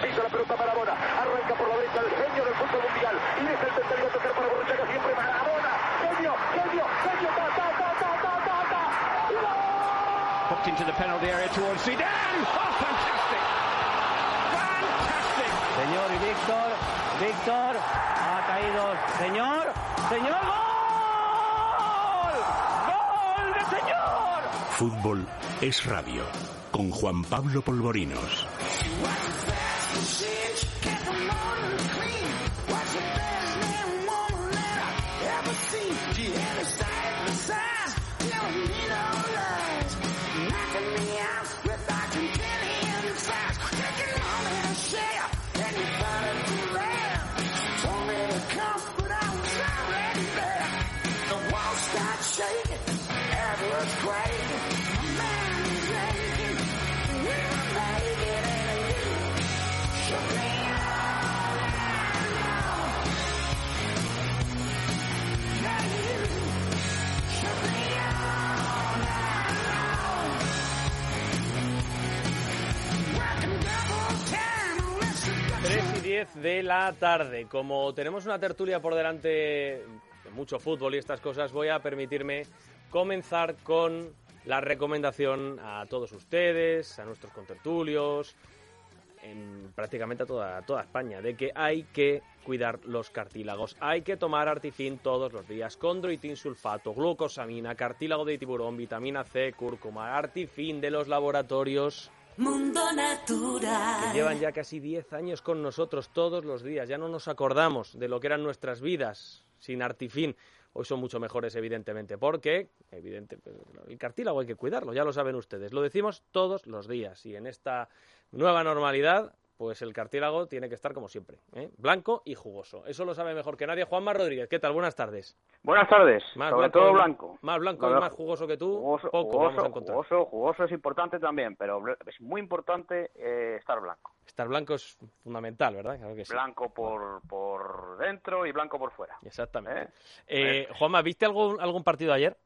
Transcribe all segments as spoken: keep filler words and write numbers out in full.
pisa la pelota Maradona, arranca por la derecha el genio del fútbol mundial, y deja el tercero a tocar para Borruchaga, siempre Maradona, genio, genio, genio, ta, ta, ta, ta, ta, ta, ta, hooked into the penalty area towards Zidane. Oh, fantastic! Fantastic! Señor y Víctor, Víctor, ha caído, señor, señor, ¡gol! ¡Gol de señor! Fútbol es radio, con Juan Pablo Polvorinos. De la tarde. Como tenemos una tertulia por delante de mucho fútbol y estas cosas, voy a permitirme comenzar con la recomendación a todos ustedes, a nuestros contertulios, en prácticamente a toda, a toda España, de que hay que cuidar los cartílagos. Hay que tomar Artifin todos los días, condroitin sulfato, glucosamina, cartílago de tiburón, vitamina C, cúrcuma, Artifin de los laboratorios Mundo Natural. Que llevan ya casi diez años con nosotros todos los días. Ya no nos acordamos de lo que eran nuestras vidas sin Artifin. Hoy son mucho mejores, evidentemente, porque evidente, el cartílago hay que cuidarlo, ya lo saben ustedes. Lo decimos todos los días y en esta nueva normalidad, pues el cartílago tiene que estar como siempre, ¿eh? Blanco y jugoso. Eso lo sabe mejor que nadie. Juanma Rodríguez, ¿qué tal? Buenas tardes. Buenas tardes, más sobre blanco, todo blanco. Más blanco no, y más jugoso que tú, jugoso, poco jugoso, vamos a encontrar. Jugoso, jugoso es importante también, pero es muy importante eh, estar blanco. Estar blanco es fundamental, ¿verdad? Claro que sí. Blanco por, por dentro y blanco por fuera. Exactamente. ¿Eh? Eh, ¿Eh? Juanma, ¿viste algún, algún partido ayer?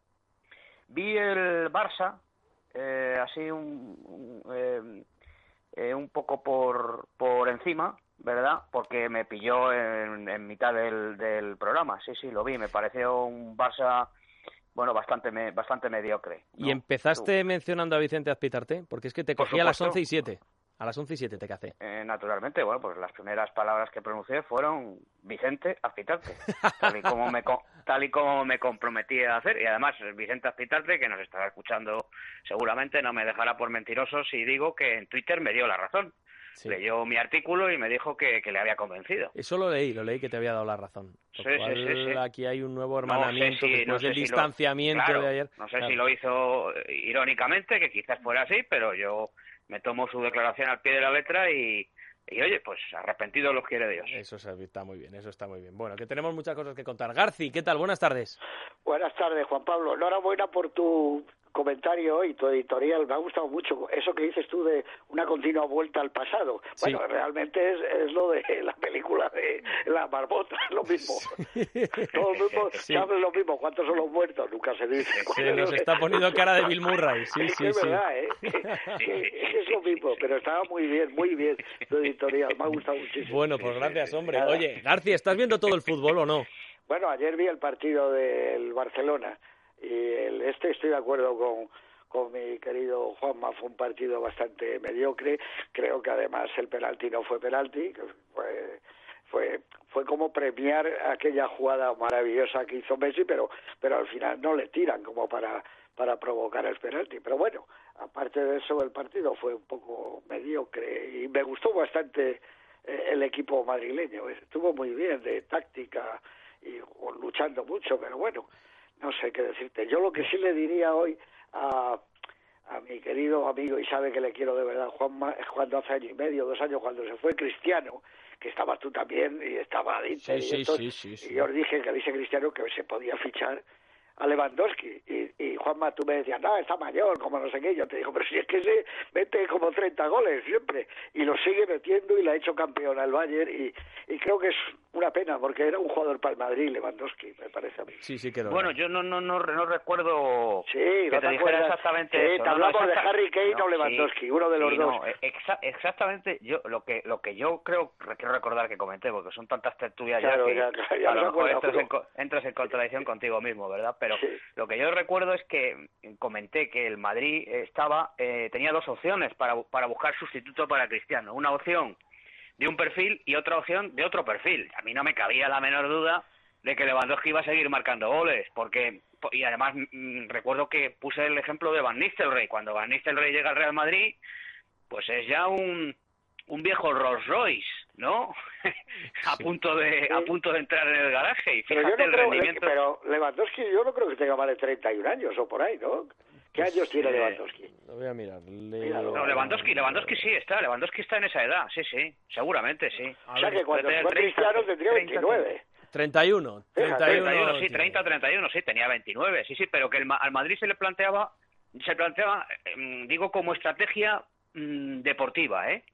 Vi el Barça, eh, así un... un eh, Eh, un poco por por encima, ¿verdad? Porque me pilló en, en mitad del, del programa. Sí, sí, lo vi. Me pareció un Barça, bueno, bastante me, bastante mediocre, ¿no? Y empezaste Tú. mencionando a Vicente Azpitarte, porque es que te cogí a las once y siete. A las once y siete te cacé. Eh, naturalmente, bueno, pues las primeras palabras que pronuncié fueron Vicente Azpitarte, tal y como me tal y como me comprometí a hacer. Y además, Vicente Azpitarte, que nos estará escuchando seguramente, no me dejará por mentiroso si digo que en Twitter me dio la razón. Sí. Leyó mi artículo y me dijo que, que le había convencido. Eso lo leí, lo leí que te había dado la razón. Sí, sí, sí, sí. Aquí hay un nuevo hermanamiento no sé si, después no sé del si distanciamiento lo, claro, de ayer. No sé claro. si lo hizo irónicamente, que quizás fuera así, pero yo me tomo su declaración al pie de la letra y, y oye, pues arrepentido los quiere Dios. Eso está muy bien, eso está muy bien. Bueno, que tenemos muchas cosas que contar. Garci, ¿qué tal? Buenas tardes. Buenas tardes, Juan Pablo. Enhorabuena por tu comentario y tu editorial. Me ha gustado mucho eso que dices tú de una continua vuelta al pasado. Sí. Bueno, realmente es, es lo de la película de La Marmota, es lo mismo. Sí. Todo el mundo sí. sabe lo mismo. ¿Cuántos son los muertos? Nunca se dice. Se nos está poniendo cara de Bill Murray. Sí, es sí, que es sí. verdad, ¿eh? Que es lo mismo, pero estaba muy bien, muy bien tu editorial. Me ha gustado muchísimo. Bueno, pues gracias, hombre. Oye, García, ¿estás viendo todo el fútbol o no? Bueno, ayer vi el partido del Barcelona y el este estoy de acuerdo con con mi querido Juanma, fue un partido bastante mediocre. Creo que además el penalti no fue penalti, que fue fue fue como premiar aquella jugada maravillosa que hizo Messi, pero pero al final no le tiran como para para provocar el penalti. Pero bueno, aparte de eso, el partido fue un poco mediocre y me gustó bastante eh, el equipo madrileño. Estuvo muy bien de táctica y luchando mucho, pero bueno, no sé qué decirte. Yo lo que sí le diría hoy a, a mi querido amigo, y sabe que le quiero de verdad, Juanma, cuando hace año y medio, dos años, cuando se fue Cristiano, que estabas tú también y estaba Adinter, sí, y, estos, sí, sí, sí, sí. y yo os dije que dice Cristiano que se podía fichar a Lewandowski, y, y Juanma, tú me decías, no, está mayor, como no sé qué, yo te digo, pero si es que se mete como treinta goles siempre, y lo sigue metiendo y le ha hecho campeón al Bayern, y, y creo que es una pena, porque era un jugador para el Madrid, Lewandowski, me parece a mí. Sí, sí que lo Bueno, era. yo no no no, no recuerdo Sí, que ¿no te, te dijera acuerdas? exactamente Sí, eso. te No, no, hablamos de exacta- Harry Kane no, o Lewandowski, sí, uno de los sí, dos. no, exa- exactamente, yo lo que lo que yo creo, quiero recordar que comenté, porque son tantas tertulias Claro, ya ya, que claro, ya a lo me mejor acuerdo entras uno. en, co- entras en contradicción contigo mismo, ¿verdad? Pero Sí. lo que yo recuerdo es que comenté que el Madrid estaba eh, tenía dos opciones para, para buscar sustituto para Cristiano. Una opción de un perfil y otra opción de otro perfil. A mí no me cabía la menor duda de que Lewandowski iba a seguir marcando goles, porque y además mm, recuerdo que puse el ejemplo de Van Nistelrooy. Cuando Van Nistelrooy llega al Real Madrid, pues es ya un un viejo Rolls Royce, ¿no? a Sí. punto de a punto de entrar en el garaje y Pero yo fíjate no el creo, rendimiento. pero Lewandowski yo no creo que tenga más de treinta y un años o por ahí, ¿no? ¿Qué Pues, años tiene eh, Lewandowski? Lo voy a mirar. Le- Míralo. No, Lewandowski, Lewandowski sí está, Lewandowski está en esa edad, sí, sí, seguramente sí. A O sea ver, que cuando puede fue tener Cristiano treinta, tendría veintinueve. treinta y uno. Fíjate, treinta y uno, treinta y uno, sí, tiene. treinta, treinta y uno, sí, tenía veintinueve, sí, sí, pero que el, Ma- al Madrid se le planteaba, se planteaba, eh, digo, como estrategia mm, deportiva, ¿eh?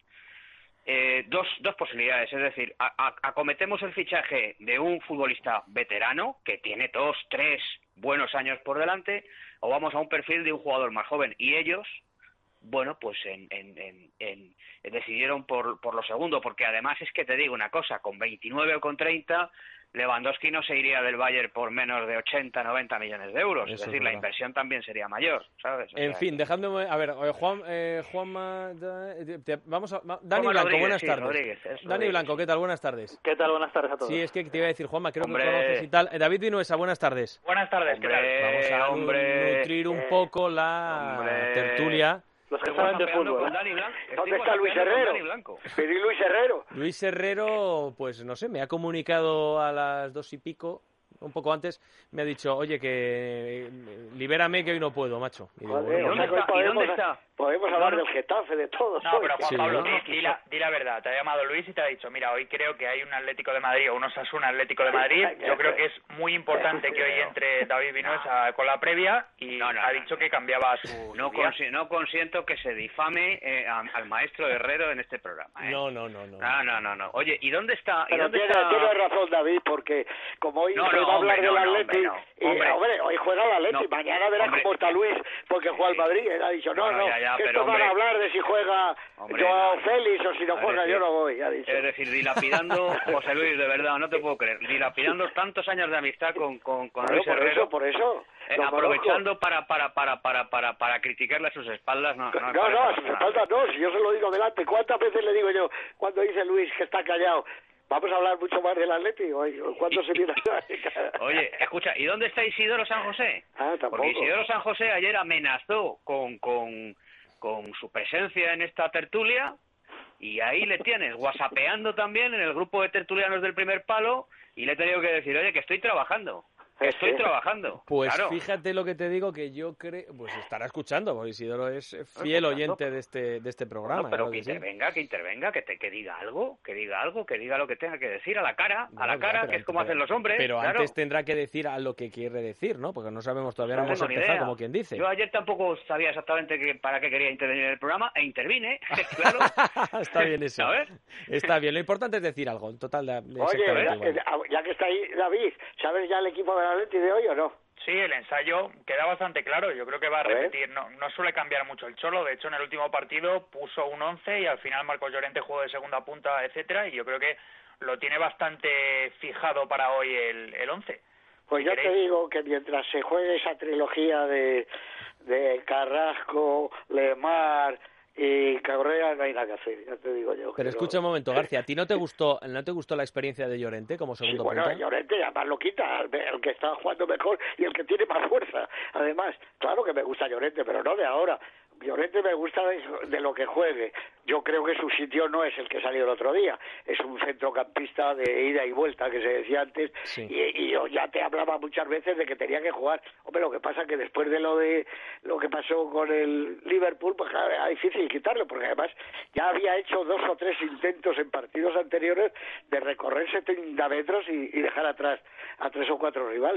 Eh, dos, dos posibilidades, es decir, a- a- acometemos el fichaje de un futbolista veterano que tiene dos, tres buenos años por delante, o vamos a un perfil de un jugador más joven, y ellos, bueno, pues en, en, en, en- decidieron por, por lo segundo, porque además es que te digo una cosa, con veintinueve o con treinta, Lewandowski no se iría del Bayern por menos de ochenta, noventa millones de euros, Eso es es decir, la verdad. inversión también sería mayor, ¿sabes? O En sea, fin, dejadme... A ver, eh, Juan, eh, Juanma... da- te- te- vamos a... va- Dani Juanma Blanco, Rodríguez, buenas sí, tardes. Rodríguez, es Dani Rodríguez, Blanco, sí. ¿qué tal? Buenas tardes. ¿Qué tal? Buenas tardes a todos. Sí, es que te iba a decir, Juanma, creo Hombre. que conoces y tal. Eh, David Vinuesa, buenas tardes. Buenas tardes, ¿qué tal? Hombre, Vamos a nu- hombre, nutrir un eh, poco la hombre. tertulia. Los que Estoy saben de whatsappeando fútbol. con Dani Blanco. ¿Dónde Estoy está Luis whatsappeando con Herrero? Dani Blanco. Pero ¿y Luis Herrero? Luis Herrero, pues no sé, me ha comunicado a las dos y pico, un poco antes, me ha dicho, oye, que eh, libérame que hoy no puedo, macho. Y digo, Joder, bueno, o sea que ¿dónde hoy está? ¿Y podemos, dónde está? podemos No, hablar no. del Getafe, de todo. No, pero Juan Sí, Pablo, ¿no? di, di la, di la verdad. Te ha llamado Luis y te ha dicho, mira, hoy creo que hay un Atlético de Madrid o un Osasuna Atlético de Madrid. Yo creo que es muy importante que hoy entre David Vinuesa con la previa y No, no, ha no, dicho no. que cambiaba su, No, su día. consi- no consiento que se difame eh, a- al maestro Herrero en este programa. ¿eh? no, no, no, no. Ah, no, no, no. Oye, ¿y dónde está? ¿Y Pero dónde tiene, está? tiene razón David, porque como hoy No, se no, va a hablar hombre, del no, no, Atleti, hombre, no. y, Hombre. hombre, hoy juega el Atleti, No, mañana verás hombre. cómo está Luis, porque juega el Sí. Madrid, él ha dicho, no, Bueno, no, ya, ya, que pero, estos van a hombre. hablar de si juega Hombre, Joao no, no. Félix o si no Es juega, decir, yo no voy, ha dicho. Es decir, dilapidando, José Luis, de verdad, no te puedo creer, dilapidando tantos años de amistad con, con, con Claro, Luis por Herrero, eso, por eso. eh, lo aprovechando para, para, para, para, para, para criticarle a sus espaldas. No, no, me No, parece no, a para sus nada. espaldas no, si yo se lo digo delante. ¿Cuántas veces le digo yo cuando dice Luis que está callado? Vamos a hablar mucho más del Atleti. Oye, ¿cuándo se viene a... Oye, escucha, ¿y dónde está Isidoro San José? Ah, tampoco. Porque Isidoro San José ayer amenazó con, con, con su presencia en esta tertulia y ahí le tienes, whatsappeando también en el grupo de tertulianos del Primer Palo y le he tenido que decir, oye, que estoy trabajando, que estoy Sí. trabajando. Pues Claro. fíjate lo que te digo, que yo creo, pues estará escuchando, porque Isidoro es fiel escuchando, oyente de este de este programa. No, pero claro que que sí. intervenga, que intervenga, que te que diga algo, que diga algo, que diga lo que tenga que decir a la cara, a Bueno, la ya, cara, pero que es como antes- hacen los hombres. Pero claro. antes tendrá que decir a lo que quiere decir, ¿no? Porque no sabemos todavía, no, No hemos tengo ni empezado, idea. como quien dice. Yo ayer tampoco sabía exactamente que, para qué quería intervenir en el programa e intervine, claro. Está bien eso. ¿Sabes? Está bien. Lo importante es decir algo. En total, da- Oye, exactamente ya, igual. eh, ya que está ahí David, ¿sabes ya el equipo del Atleti de hoy o no? Sí, el ensayo queda bastante claro. Yo creo que va a A ver. repetir. No, no suele cambiar mucho el Cholo. De hecho, en el último partido puso un once y al final Marcos Llorente jugó de segunda punta, etcétera. Y yo creo que lo tiene bastante fijado para hoy el, el once. Pues Si yo te queréis. digo que mientras se juegue esa trilogía de, de Carrasco, Lemar y Correa, no hay nada que hacer, ya te digo yo. Pero que escucha no- un momento, García, ¿a ti no te gustó no te gustó la experiencia de Llorente como Sí, segundo bueno, punta? Llorente además lo quita, el el que está jugando mejor y el que tiene más fuerza. Además, claro que me gusta Llorente, pero no de ahora. Llorente me gusta de, de lo que juegue. Yo creo que su sitio no es el que salió el otro día. Es un centrocampista de ida y vuelta, que se decía antes. Sí. Y, y yo ya te hablaba muchas veces de que tenía que jugar. Hombre, lo que pasa es que después de lo de lo que pasó con el Liverpool, pues claro, era difícil quitarlo, porque además ya había hecho dos o tres intentos en partidos anteriores de recorrer setenta metros y, y dejar atrás a tres o cuatro rivales.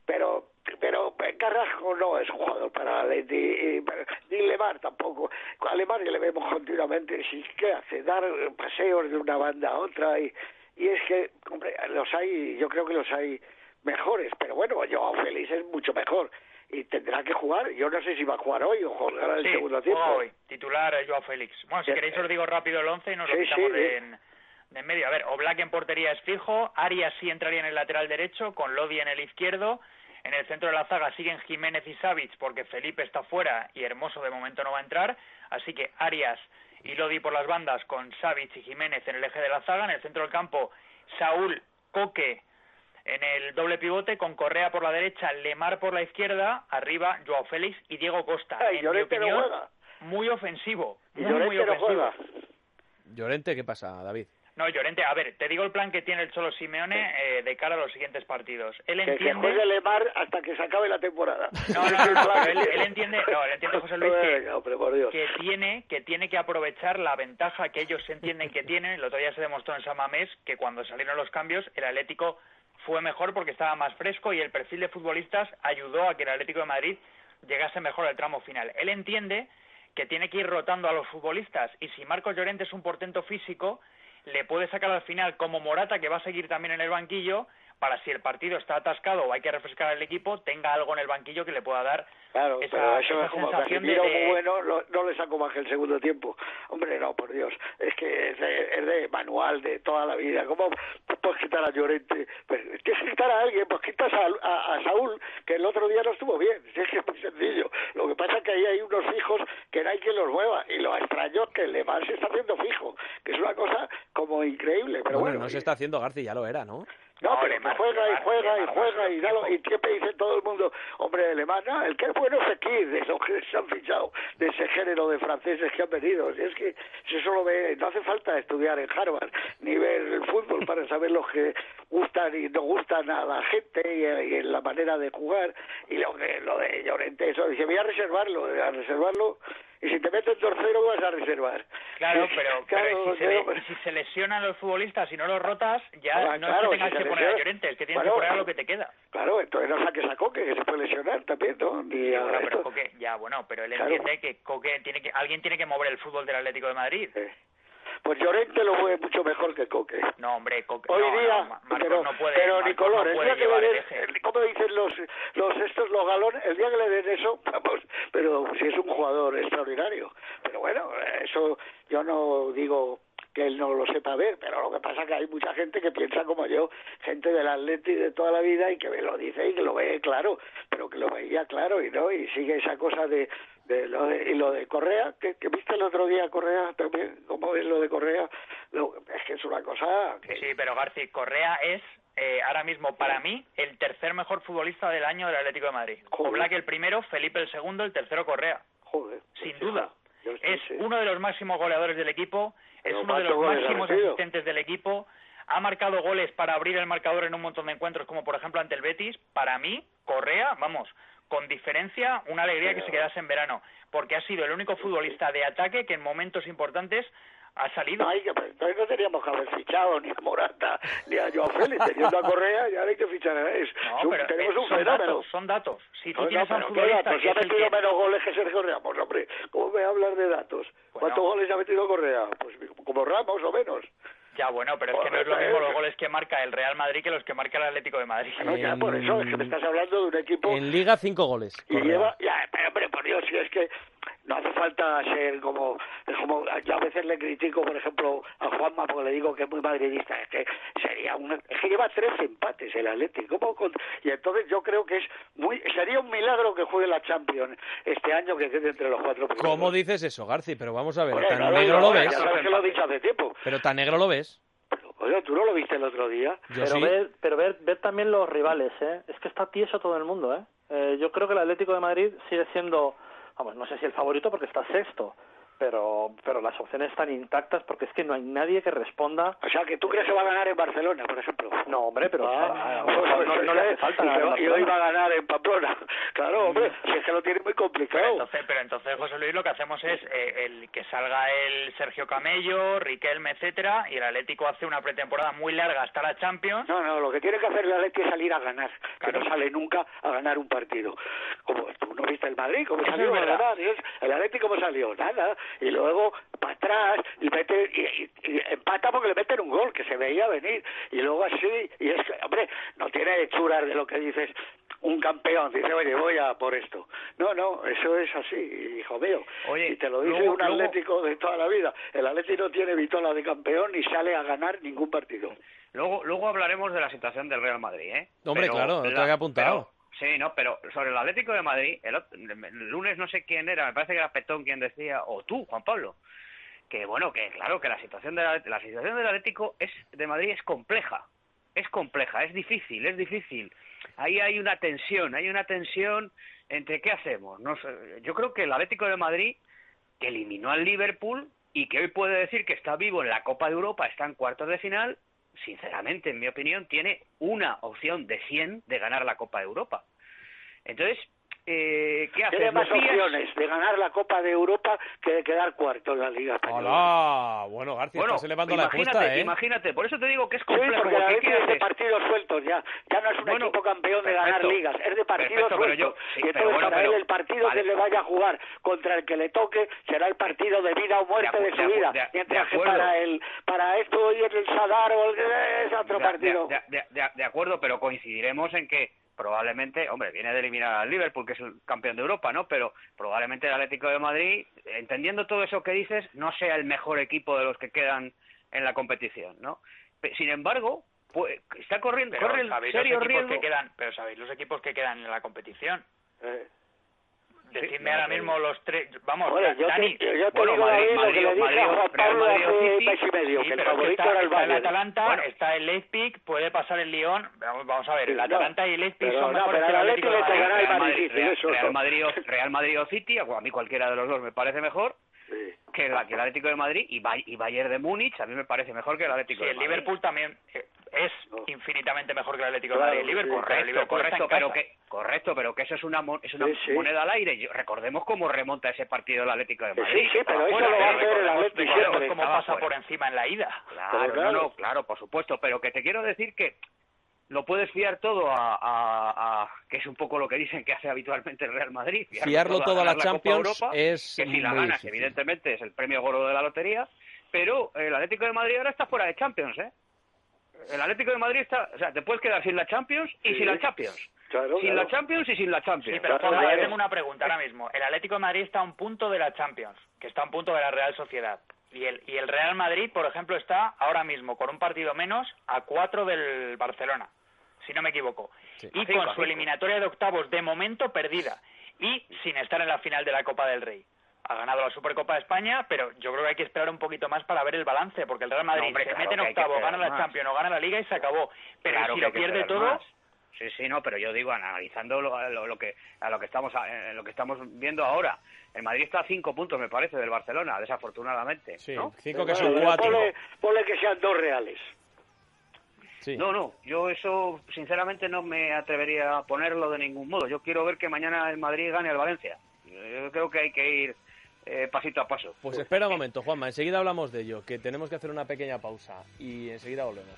pero pero Carrasco no es un jugador para Atleti, ni Lemar tampoco. A Lemar que le vemos continuamente, si ¿qué hace? Dar paseos de una banda a otra, y, y es que, hombre, los hay, yo creo que los hay mejores, pero bueno, Joao Félix es mucho mejor y tendrá que jugar. Yo no sé si va a jugar hoy o jugará el sí, segundo tiempo. Hoy, titular Joao Félix. Bueno, si sí, queréis os digo rápido el once y nos sí, lo quitamos sí, de, en, de en medio. A ver, Oblak en portería es fijo, Arias sí entraría en el lateral derecho, con Lodi en el izquierdo. En el centro de la zaga siguen Jiménez y Savic porque Felipe está fuera y Hermoso de momento no va a entrar. Así que Arias y Lodi por las bandas con Savic y Jiménez en el eje de la zaga. En el centro del campo, Saúl, Coque en el doble pivote con Correa por la derecha, Lemar por la izquierda, arriba Joao Félix y Diego Costa. Ay, en Llorente mi opinión, no muy ofensivo. Y Muy, Llorente muy no ofensivo. juega. Llorente, ¿qué pasa, David? No, Llorente, a ver, te digo el plan que tiene el Cholo Simeone eh, de cara a los siguientes partidos. Él Que, entiende... que juegue Lemar hasta que se acabe la temporada. No, no, no, no, pero él, él entiende, no, él entiende, José Luis, que, Venga, hombre, por Dios. que tiene que tiene que aprovechar la ventaja que ellos entienden que tienen. El otro día se demostró en San Mamés que cuando salieron los cambios el Atlético fue mejor porque estaba más fresco y el perfil de futbolistas ayudó a que el Atlético de Madrid llegase mejor al tramo final. Él entiende que tiene que ir rotando a los futbolistas y si Marcos Llorente es un portento físico, le puede sacar al final como Morata, que va a seguir también en el banquillo, para si el partido está atascado o hay que refrescar al equipo, tenga algo en el banquillo que le pueda dar Claro, esa, pero eso esa es como sensación de, Casemiro muy de... bueno, lo- no le saco más que el segundo tiempo. Hombre, no, por Dios, es que es de, es de manual de toda la vida. ¿Cómo puedes quitar a Llorente? Pues tienes que quitar a alguien, pues quitas a, a, a Saúl, que el otro día no estuvo bien. Si es que es muy sencillo. Lo que pasa es que ahí hay unos fijos que no hay quien los mueva. Y lo extraño es que el Lemar se está haciendo fijo, que es una cosa como increíble. Pero bueno, bueno, no se está haciendo García, ya lo era, ¿no? No, No, pero Lemar, que juega y Lemar, juega y Lemar, juega Lemar, y, dalo, y Lemar. siempre dice todo el mundo, hombre, Lemar, no, el que es bueno es Fekir, de los que se han fichado, de ese género de franceses que han venido. Si es que si eso lo ve, no hace falta estudiar en Harvard ni ver el fútbol para saber los que gustan y no gustan a la gente y, y en la manera de jugar. Y lo que lo de Llorente, eso, dice, voy a reservarlo, voy a reservarlo. Y si te metes dos cero vas a reservar. Claro, Sí, pero, claro, pero y si, se pero- le- y si se lesionan los futbolistas y no los rotas, ya Ah, no claro, es que tengas si se que poner a lesiona- Llorente, el que tienes Bueno, que poner a lo que te queda. Claro, entonces no saques a Coque, que se puede lesionar también, ¿no? Ni Sí, a bueno, pero esto. Coque, ya, bueno, pero él Claro. entiende que Coque tiene que, alguien tiene que mover el fútbol del Atlético de Madrid. Eh, Pues Llorente lo mueve mucho mejor que Coque. No, hombre, Coque, Hoy no, día, no, Ma- Marcos pero, no puede, pero Marcos Nicolor, no el puede día que llevar le el den, eje. el- ¿cómo dicen los, los estos, los galones? El día que le den eso, vamos, pero si es un jugador extraordinario. Pero bueno, eso yo no digo que él no lo sepa ver, pero lo que pasa es que hay mucha gente que piensa como yo, gente del Atleti de toda la vida y que me lo dice y que lo ve claro, pero que lo veía claro y no, y sigue esa cosa de, de lo de, y lo de Correa, que, que viste el otro día Correa también, como es lo de Correa, lo, es que es una cosa que... Sí, pero García, Correa es eh, ahora mismo para mí el tercer mejor futbolista del año del Atlético de Madrid. Joder. Oblak el primero, Felipe el segundo, el tercero Correa. Joder, Sin pues, duda. yo sí Es sé. uno de los máximos goleadores del equipo, es Pero uno de los ¿cuántos goles ha máximos metido? asistentes del equipo, ha marcado goles para abrir el marcador en un montón de encuentros, como por ejemplo ante el Betis. Para mí, Correa, vamos, con diferencia, una alegría que se quedase en verano, porque ha sido el único futbolista de ataque que en momentos importantes ha salido. No, hay que, entonces no teníamos que haber fichado ni a Morata ni a Joao Félix, teniendo a Correa ya no hay que fichar a eso. No, Es un- pero tenemos eh, un son fenómeno. datos, son datos. Si tú No, tienes no, a un pero ¿qué futbolista datos? que Si ha es el metido que... menos goles que Sergio Ramos, hombre. ¿Cómo me hablas de datos? ¿Cuántos goles ha metido Correa? Pues como Ramos o menos. Ya, bueno, pero es que no es lo Joder, mismo eh. los goles que marca el Real Madrid que los que marca el Atlético de Madrid. No, ya por eso es que me estás hablando de un equipo En Liga, cinco goles. y Correa. lleva... Ya, pero hombre, por Dios, si es que no hace falta ser como, como... Yo a veces le critico, por ejemplo, a Juanma porque le digo que es muy madridista. Es que sería una... Es que lleva trece empates el Atlético. ¿Cómo con- Y entonces yo creo que es muy... Sería un milagro que juegue la Champions este año, que quede entre los cuatro primeros. ¿Cómo dices eso, Garci? Pero vamos a ver, Oye, tan no negro digo lo ahora, ves. Ya sabes que lo he dicho hace tiempo. Pero tan negro lo ves. Oye, ¿tú no lo viste el otro día? Yo Pero sí. ver, pero ver, ver también los rivales, ¿eh? Es que está tieso todo el mundo, ¿eh? Eh, Yo creo que el Atlético de Madrid sigue siendo, vamos, no sé si el favorito porque está sexto, pero pero las opciones están intactas porque es que no hay nadie que responda. O sea, que tú crees que va a ganar en Barcelona, por ejemplo. No, hombre, pero ah, o sea, no, no, no, no le hace falta y, ganar en y Barcelona. hoy va a ganar en Pamplona. Claro, hombre, si es que lo tiene muy complicado. Pero entonces, pero entonces, José Luis, lo que hacemos es eh, el que salga el Sergio Camello, Riquelme, etcétera, y el Atlético hace una pretemporada muy larga hasta la Champions. No, no, lo que tiene que hacer el Atlético es salir a ganar, Claro. que no sale nunca a ganar un partido. Como tú no viste el Madrid, cómo Eso salió es a verdad. ganar, y es- el Atlético cómo salió, nada, y luego para atrás y mete y, y- y empata porque le meten un gol que se veía venir, y luego así, y es que, hombre, no tiene hechuras de lo que dices un campeón, dice, oye, voy a por esto. No, no, eso es así, hijo mío. Oye, y te lo dice luego- un luego- Atlético de toda la vida. El Atlético no tiene vitola de campeón ni sale a ganar ningún partido. Luego, luego hablaremos de la situación del Real Madrid, ¿eh? Hombre, Pero claro, lo la- tengo apuntado. pero- sí, no, pero sobre el Atlético de Madrid, el, ot- el lunes no sé quién era, me parece que era Petón quien decía, o tú, Juan Pablo, que bueno, que claro, que la situación de la, la situación del Atlético es de Madrid es compleja, es compleja, es difícil, es difícil. Ahí hay una tensión, hay una tensión entre qué hacemos. No sé, yo creo que el Atlético de Madrid, que eliminó al Liverpool y que hoy puede decir que está vivo en la Copa de Europa, está en cuartos de final, sinceramente, en mi opinión, tiene una opción de cien de ganar la Copa de Europa. Entonces, eh, ¿qué haces? Tiene más ¿Lo fías? opciones de ganar la Copa de Europa que de quedar cuarto en la Liga Española. ¡Hola! Bueno, García, Bueno, estás elevando la imagínate, apuesta, ¿eh? imagínate, por eso te digo que es Sí, complejo. porque la ¿qué Atlético es de haces? partidos sueltos ya. Ya no es un Bueno, equipo campeón de ganar perfecto. ligas, es de partidos Perfecto, pero sueltos. yo- sí, y pero entonces bueno, para pero- él el partido vale. que le vaya a jugar contra el que le toque será el partido de vida o muerte De de, acu- su de acu- vida. de- de Mientras que acuerdo. para el para esto hoy en el Sadar o el, es otro De- partido. De, de- de- de acuerdo, pero coincidiremos en que probablemente, hombre, viene de eliminar al Liverpool, que es el campeón de Europa, ¿no? Pero probablemente el Atlético de Madrid, entendiendo todo eso que dices, no sea el mejor equipo de los que quedan en la competición, ¿no? Pe- Sin embargo, pues, está corriendo, Pero corre el sabéis serio los equipos riesgo. que quedan, pero sabéis los equipos que quedan en la competición. Eh. Decidme no, ahora pero- mismo los tres, vamos, Bueno, yo Dani. te, yo te bueno, digo, Madrid- David, lo que Madrid- le dije Madrid- a Juan Real Pablo Madrid o hace City. mes y medio, Sí, que el pero es que favorito está, era el está el Bayern. Atalanta, Bueno. está el Leipzig, puede pasar el Lyon. Vamos, vamos a ver, el Sí, no, Atalanta y el Leipzig pero son no, mejores pero que el al Atlético de Atlético le Madrid. gana el Real Madrid, Madrid, sí, eso, Real eso. Madrid o, Real Madrid o City, a mí cualquiera de los dos me parece mejor Sí. que, la, que el Atlético de Madrid, y, Bay- y Bayern de Múnich a mí me parece mejor que el Atlético Sí, de el Madrid. Liverpool también eh, es No. infinitamente mejor que el Atlético Claro, de Madrid. El Liverpool, sí, pero el Correcto, Liverpool está correcto, en pero casa. que correcto, pero que eso es una mo- es una Sí, sí. moneda al aire. Yo- recordemos cómo remonta ese partido el Atlético de Sí, Madrid. sí, pero Estaba eso fuera, lo va a pero hacer el recordemos- Atlético recordemos siempre. cómo estaba pasa fuera. por encima en la ida. Claro, Pero claro. no, no, claro, por supuesto, pero que te quiero decir que lo puedes fiar todo a, a- a- que es un poco lo que dicen que hace habitualmente el Real Madrid. Fiarlo todo a la ganar Copa Champions Europa, es que si la muy ganas, difícil. evidentemente es el premio gordo de la lotería, pero el Atlético de Madrid ahora está fuera de Champions, ¿eh? El Atlético de Madrid está, o sea, te puedes quedar sin la Champions y Sí. sin la Champions. Claro, sin claro. la Champions y sin la Champions. Sí, pero Claro, Juanma, yo claro. tengo una pregunta ahora mismo. El Atlético de Madrid está a un punto de la Champions, que está a un punto de la Real Sociedad. Y el, y el Real Madrid, por ejemplo, está ahora mismo con un partido menos a cuatro del Barcelona, si no me equivoco. Sí. Y A cinco, con a su cinco. eliminatoria de octavos de momento perdida. Y sin estar en la final de la Copa del Rey. Ha ganado la Supercopa de España, pero yo creo que hay que esperar un poquito más para ver el balance, porque el Real Madrid No, hombre, se claro mete en que hay que octavo, esperar gana la más. Champions o gana la Liga y se acabó. Pero Claro si que lo hay que pierde esperar todo... más. Sí, sí, no, pero yo digo, analizando lo, a lo, lo que a lo que estamos a- en lo que estamos viendo ahora, el Madrid está a cinco puntos, me parece, del Barcelona, desafortunadamente, Sí, ¿no? cinco que Bueno, son pero cuatro. Ponle, ponle que sean dos reales. Sí. No, no, yo eso sinceramente no me atrevería a ponerlo de ningún modo. Yo quiero ver que mañana el Madrid gane al Valencia. Yo creo que hay que ir eh, pasito a paso. Pues espera un momento, Juanma, enseguida hablamos de ello, que tenemos que hacer una pequeña pausa y enseguida volvemos.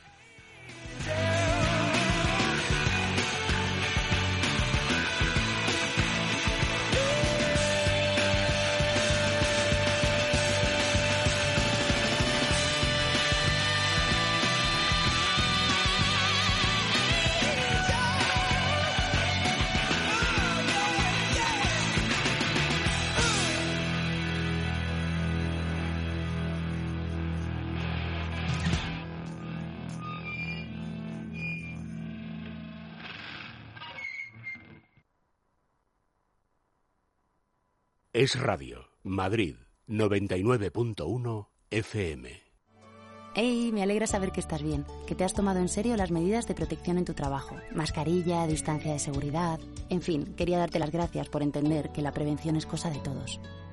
Es Radio, Madrid, noventa y nueve punto uno F M. Hey, me alegra saber que estás bien, que te has tomado en serio las medidas de protección en tu trabajo. Mascarilla, distancia de seguridad... En fin, quería darte las gracias por entender que la prevención es cosa de todos.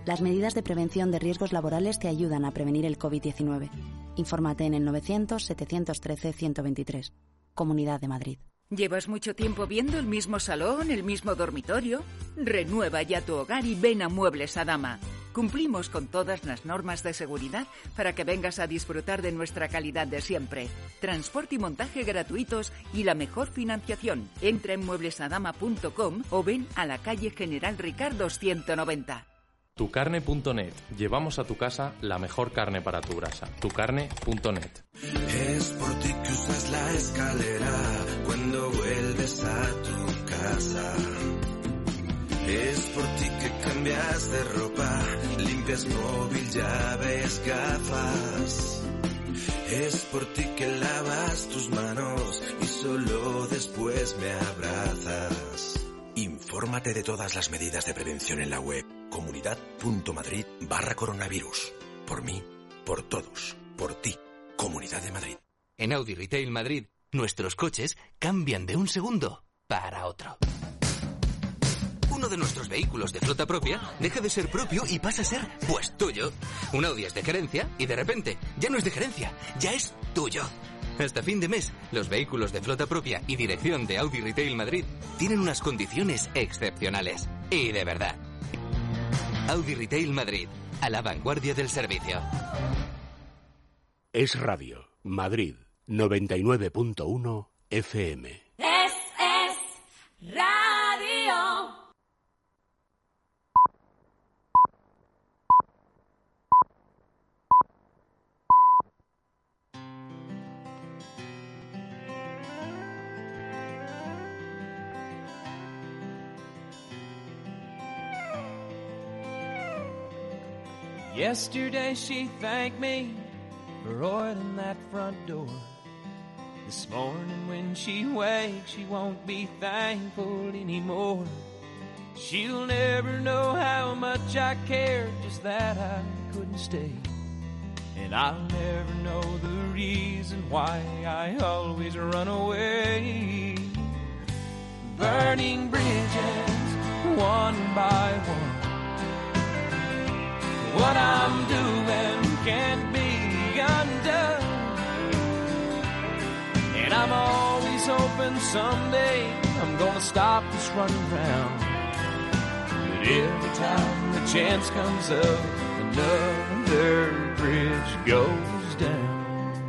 Las medidas de prevención de riesgos laborales te ayudan a prevenir el covid diecinueve. Infórmate en el novecientos, setecientos trece, ciento veintitrés. Comunidad de Madrid. ¿Llevas mucho tiempo viendo el mismo salón, el mismo dormitorio? Renueva ya tu hogar y ven a Muebles Adama. Cumplimos con todas las normas de seguridad para que vengas a disfrutar de nuestra calidad de siempre. Transporte y montaje gratuitos y la mejor financiación. Entra en muebles adama punto com o ven a la calle General Ricardo ciento noventa. tucarne punto net. Llevamos a tu casa la mejor carne para tu grasa. tucarne punto net. Es por ti que usas la escalera cuando vuelves a tu casa. Es por ti que cambias de ropa, limpias móvil, llaves, gafas. Es por ti que lavas tus manos y solo después me abrazas. Infórmate de todas las medidas de prevención en la web comunidad.madrid barra coronavirus. Por mí, por todos, por ti. Comunidad de Madrid. En Audi Retail Madrid, nuestros coches cambian de un segundo para otro. Uno de nuestros vehículos de flota propia deja de ser propio y pasa a ser, pues, tuyo. Un Audi es de gerencia y de repente ya no es de gerencia, ya es tuyo. Hasta fin de mes, los vehículos de flota propia y dirección de Audi Retail Madrid tienen unas condiciones excepcionales. Y de verdad. Audi Retail Madrid, a la vanguardia del servicio. Es Radio, Madrid, noventa y nueve punto uno F M. Es, es radio. Yesterday she thanked me for oiling that front door. This morning when she wakes, she won't be thankful anymore. She'll never know how much I cared, just that I couldn't stay. And I'll never know the reason why I always run away. Burning bridges, one by one. What I'm doing can't be undone. And I'm always hoping someday I'm gonna stop this running round. But every time the chance comes up, another bridge goes down.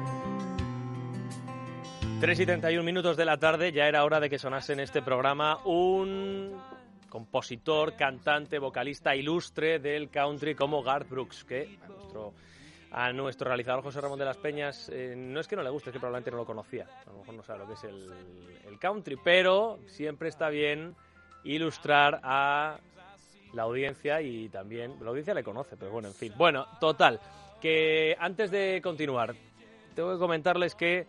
tres y treinta y un minutos de la tarde, ya era hora de que sonase en este programa un compositor, cantante, vocalista ilustre del country como Garth Brooks, que a nuestro, a nuestro realizador José Ramón de las Peñas eh, no es que no le guste, es que probablemente no lo conocía, a lo mejor no sabe lo que es el, el country, pero siempre está bien ilustrar a la audiencia y también, la audiencia le conoce, pero bueno, en fin. Bueno, total, que antes de continuar, tengo que comentarles que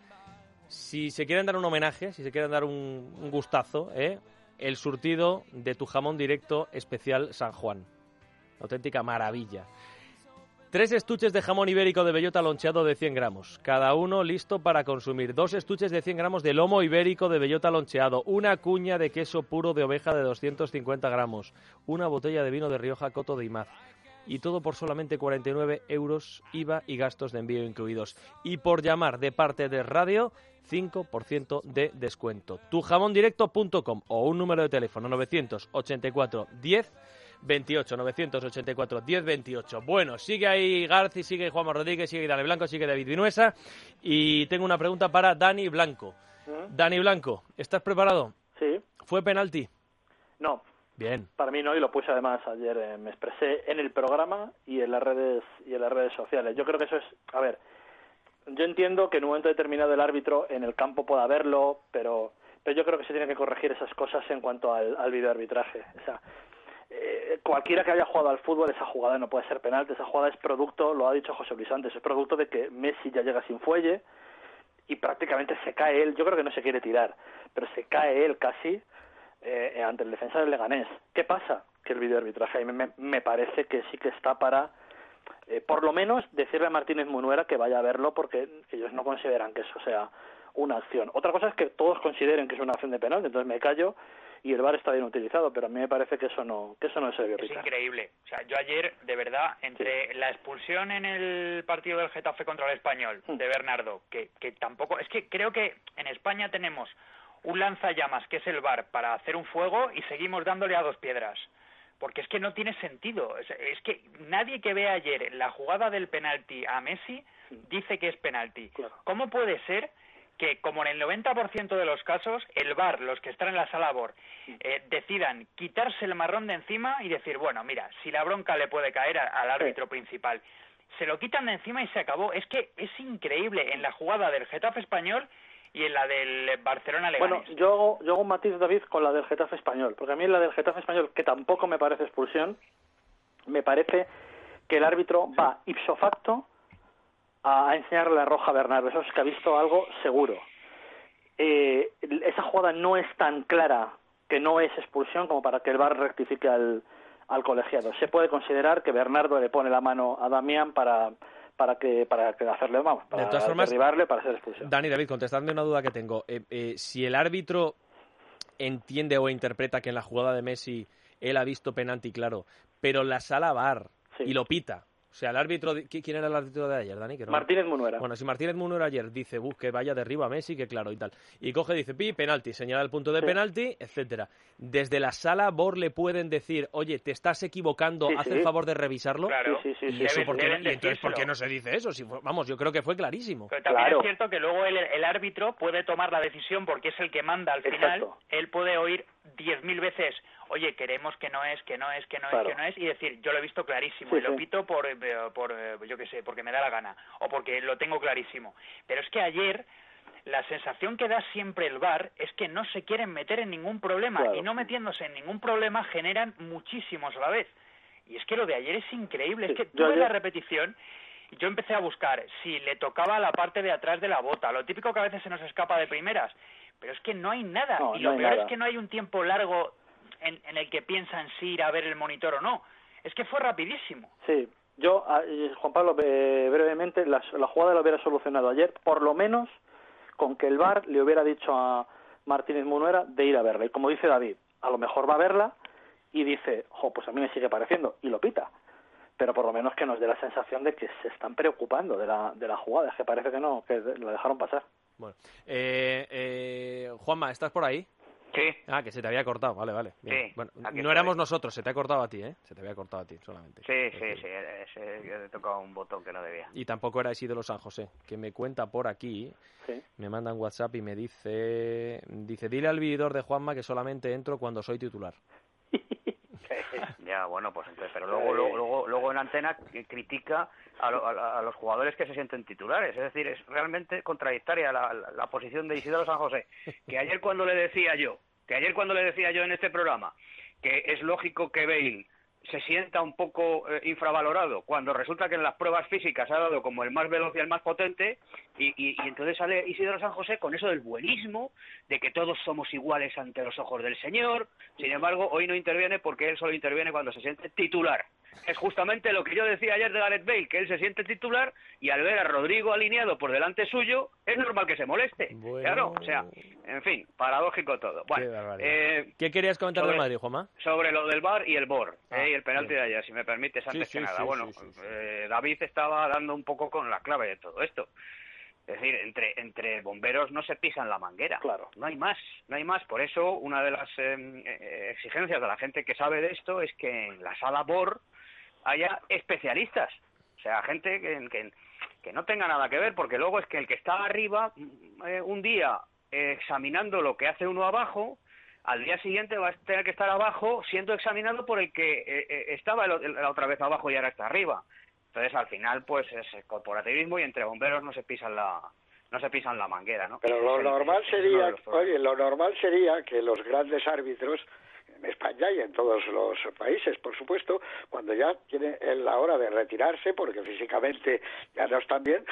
si se quieren dar un homenaje, si se quieren dar un, un gustazo, ¿eh? El surtido de tu jamón directo especial San Juan. Auténtica maravilla. Tres estuches de jamón ibérico de bellota loncheado de cien gramos. Cada uno listo para consumir. Dos estuches de cien gramos de lomo ibérico de bellota loncheado. Una cuña de queso puro de oveja de doscientos cincuenta gramos. Una botella de vino de Rioja Coto de Imaz. Y todo por solamente cuarenta y nueve euros, I V A y gastos de envío incluidos. Y por llamar de parte de Radio, cinco por ciento de descuento. tu jamón directo punto com o un número de teléfono novecientos ochenta y cuatro diez veintiocho, novecientos ochenta y cuatro diez veintiocho. Bueno, sigue ahí Garci, sigue Juanma Rodríguez, sigue Dani Blanco, sigue David Vinuesa y tengo una pregunta para Dani Blanco. ¿Mm? Dani Blanco, ¿estás preparado? Sí. ¿Fue penalti? No. Bien. Para mí no, y lo puse además ayer, eh, me expresé en el programa y en las redes y en las redes sociales. Yo creo que eso es, a ver, yo entiendo que en un momento determinado el árbitro en el campo pueda verlo, pero pero yo creo que se tienen que corregir esas cosas en cuanto al, al videoarbitraje. O sea, eh, cualquiera que haya jugado al fútbol, esa jugada no puede ser penalti, esa jugada es producto, lo ha dicho José Luis antes, es producto de que Messi ya llega sin fuelle y prácticamente se cae él. Yo creo que no se quiere tirar, pero se cae él casi eh, ante el defensa del Leganés. ¿Qué pasa? Que el videoarbitraje a mí me, me parece que sí que está para, eh, por lo menos, decirle a Martínez Munuera que vaya a verlo, porque ellos no consideran que eso sea una acción. Otra cosa es que todos consideren que es una acción de penal, entonces me callo y el V A R está bien utilizado, pero a mí me parece que eso no que eso no se debe Es pitar. increíble. O sea, yo ayer, de verdad, entre sí. la expulsión en el partido del Getafe contra el Español, de Bernardo, que, que tampoco... Es que creo que en España tenemos un lanzallamas, que es el V A R, para hacer un fuego, y seguimos dándole a dos piedras. Porque es que no tiene sentido. Es, es que nadie que vea ayer la jugada del penalti a Messi dice que es penalti. Claro. ¿Cómo puede ser que, como en el noventa por ciento de los casos, el V A R, los que están en la sala V A R, eh, decidan quitarse el marrón de encima y decir, bueno, mira, si la bronca le puede caer a, al árbitro sí. principal, se lo quitan de encima y se acabó? Es que es increíble en la jugada del Getafe Español y en la del Barcelona-Leganés. Bueno, yo hago, yo hago un matiz, David, con la del Getafe Español, porque a mí en la del Getafe Español, que tampoco me parece expulsión, me parece que el árbitro va ipso facto a enseñarle la roja a Bernardo. Eso es que ha visto algo seguro. Eh, esa jugada no es tan clara que no es expulsión como para que el V A R rectifique al, al colegiado. Se puede considerar que Bernardo le pone la mano a Damián para... para que para que hacerle, vamos, para de todas formas, derribarle, para ser expulsión. Dani, David, contestando una duda que tengo, eh, eh, si el árbitro entiende o interpreta que en la jugada de Messi él ha visto penalti, claro, pero la sala V A R sí. y lo pita, o sea, el árbitro, ¿quién era el árbitro de ayer, Dani? Que no... Martínez Munuera. Bueno, si Martínez Munuera ayer dice, uh, que vaya derriba a Messi, que claro, y tal, y coge y dice, pi, penalti, señala el punto de sí. penalti, etcétera. Desde la sala V A R le pueden decir, oye, te estás equivocando, sí, haz sí. el favor de revisarlo. Claro. Sí, sí, sí, ¿Y, eso deben, por qué, deben y entonces por qué no se dice eso? Si fue, vamos, yo creo que fue clarísimo. Pero también claro. es cierto que luego el, el árbitro puede tomar la decisión porque es el que manda al final. Exacto. Él puede oír diez mil veces, oye, queremos que no es, que no es, que no claro. es, que no es, y decir, yo lo he visto clarísimo sí, y lo sí. pito por, por, yo qué sé, porque me da la gana o porque lo tengo clarísimo. Pero es que ayer la sensación que da siempre el V A R es que no se quieren meter en ningún problema claro. y no metiéndose en ningún problema generan muchísimos a la vez. Y es que lo de ayer es increíble, sí. es que tú ves ayer... la repetición. Yo empecé a buscar si le tocaba la parte de atrás de la bota, lo típico que a veces se nos escapa de primeras, pero es que no hay nada. No, y lo no peor nada. es que no hay un tiempo largo en, en el que piensan si ir a ver el monitor o no. Es que fue rapidísimo. Sí, yo, Juan Pablo, eh, brevemente, la, la jugada la hubiera solucionado ayer, por lo menos con que el V A R le hubiera dicho a Martínez Munuera de ir a verla. Y como dice David, a lo mejor va a verla y dice, jo, pues a mí me sigue pareciendo, y lo pita. Pero por lo menos que nos dé la sensación de que se están preocupando de la, de la jugada, es que parece que no, que la dejaron pasar. Bueno, eh, eh, Juanma, ¿estás por ahí? Sí. Ah, que se te había cortado, vale, vale. Bien. Sí, bueno, no estoy. éramos nosotros, se te ha cortado a ti, ¿eh? Se te había cortado a ti solamente. Sí, sí, sí, ese, yo he tocado un botón que no debía. Y tampoco era ídolo San José, que me cuenta por aquí, sí. me manda un WhatsApp y me dice, dice, dile al vividor de Juanma que solamente entro cuando soy titular. Ya, bueno, pues entonces, pero luego, luego, luego, luego en Antena critica a, lo, a, a los jugadores que se sienten titulares, es decir, es realmente contradictoria la, la, la posición de Isidoro San José, que ayer cuando le decía yo, que ayer cuando le decía yo en este programa, que es lógico que Bale se sienta un poco eh, infravalorado cuando resulta que en las pruebas físicas ha dado como el más veloz y el más potente y, y, y entonces sale Isidoro San José con eso del buenismo, de que todos somos iguales ante los ojos del Señor. Sin embargo, hoy no interviene porque él solo interviene cuando se siente titular. Es justamente lo que yo decía ayer de Gareth Bale, que él se siente titular y al ver a Rodrigo alineado por delante suyo, es normal que se moleste. Bueno. Claro, o sea, en fin, paradójico todo. Bueno, Qué, eh, ¿Qué querías comentar sobre, del Madrid, Juanma? Sobre lo del V A R y el B O R, ah, eh, y el penalti sí. de ayer, si me permites, antes sí, que sí, nada. Sí, bueno, sí, sí, sí. Eh, David estaba dando un poco con la clave de todo esto. Es decir, entre entre bomberos no se pisan la manguera. Claro. No hay más, no hay más. Por eso, una de las eh, exigencias de la gente que sabe de esto es que en la sala B O R haya especialistas. O sea, gente que, que, que no tenga nada que ver, porque luego es que el que está arriba, eh, un día eh, examinando lo que hace uno abajo, al día siguiente va a tener que estar abajo siendo examinado por el que eh, eh, estaba el, el, la otra vez abajo y ahora está arriba. Entonces, al final, pues es corporativismo y entre bomberos no se pisan la no se pisan la manguera, ¿no? Pero lo es normal el, sería, es oye, lo normal sería que los grandes árbitros en España y en todos los países, por supuesto, cuando ya tiene la hora de retirarse, porque físicamente ya no están bien,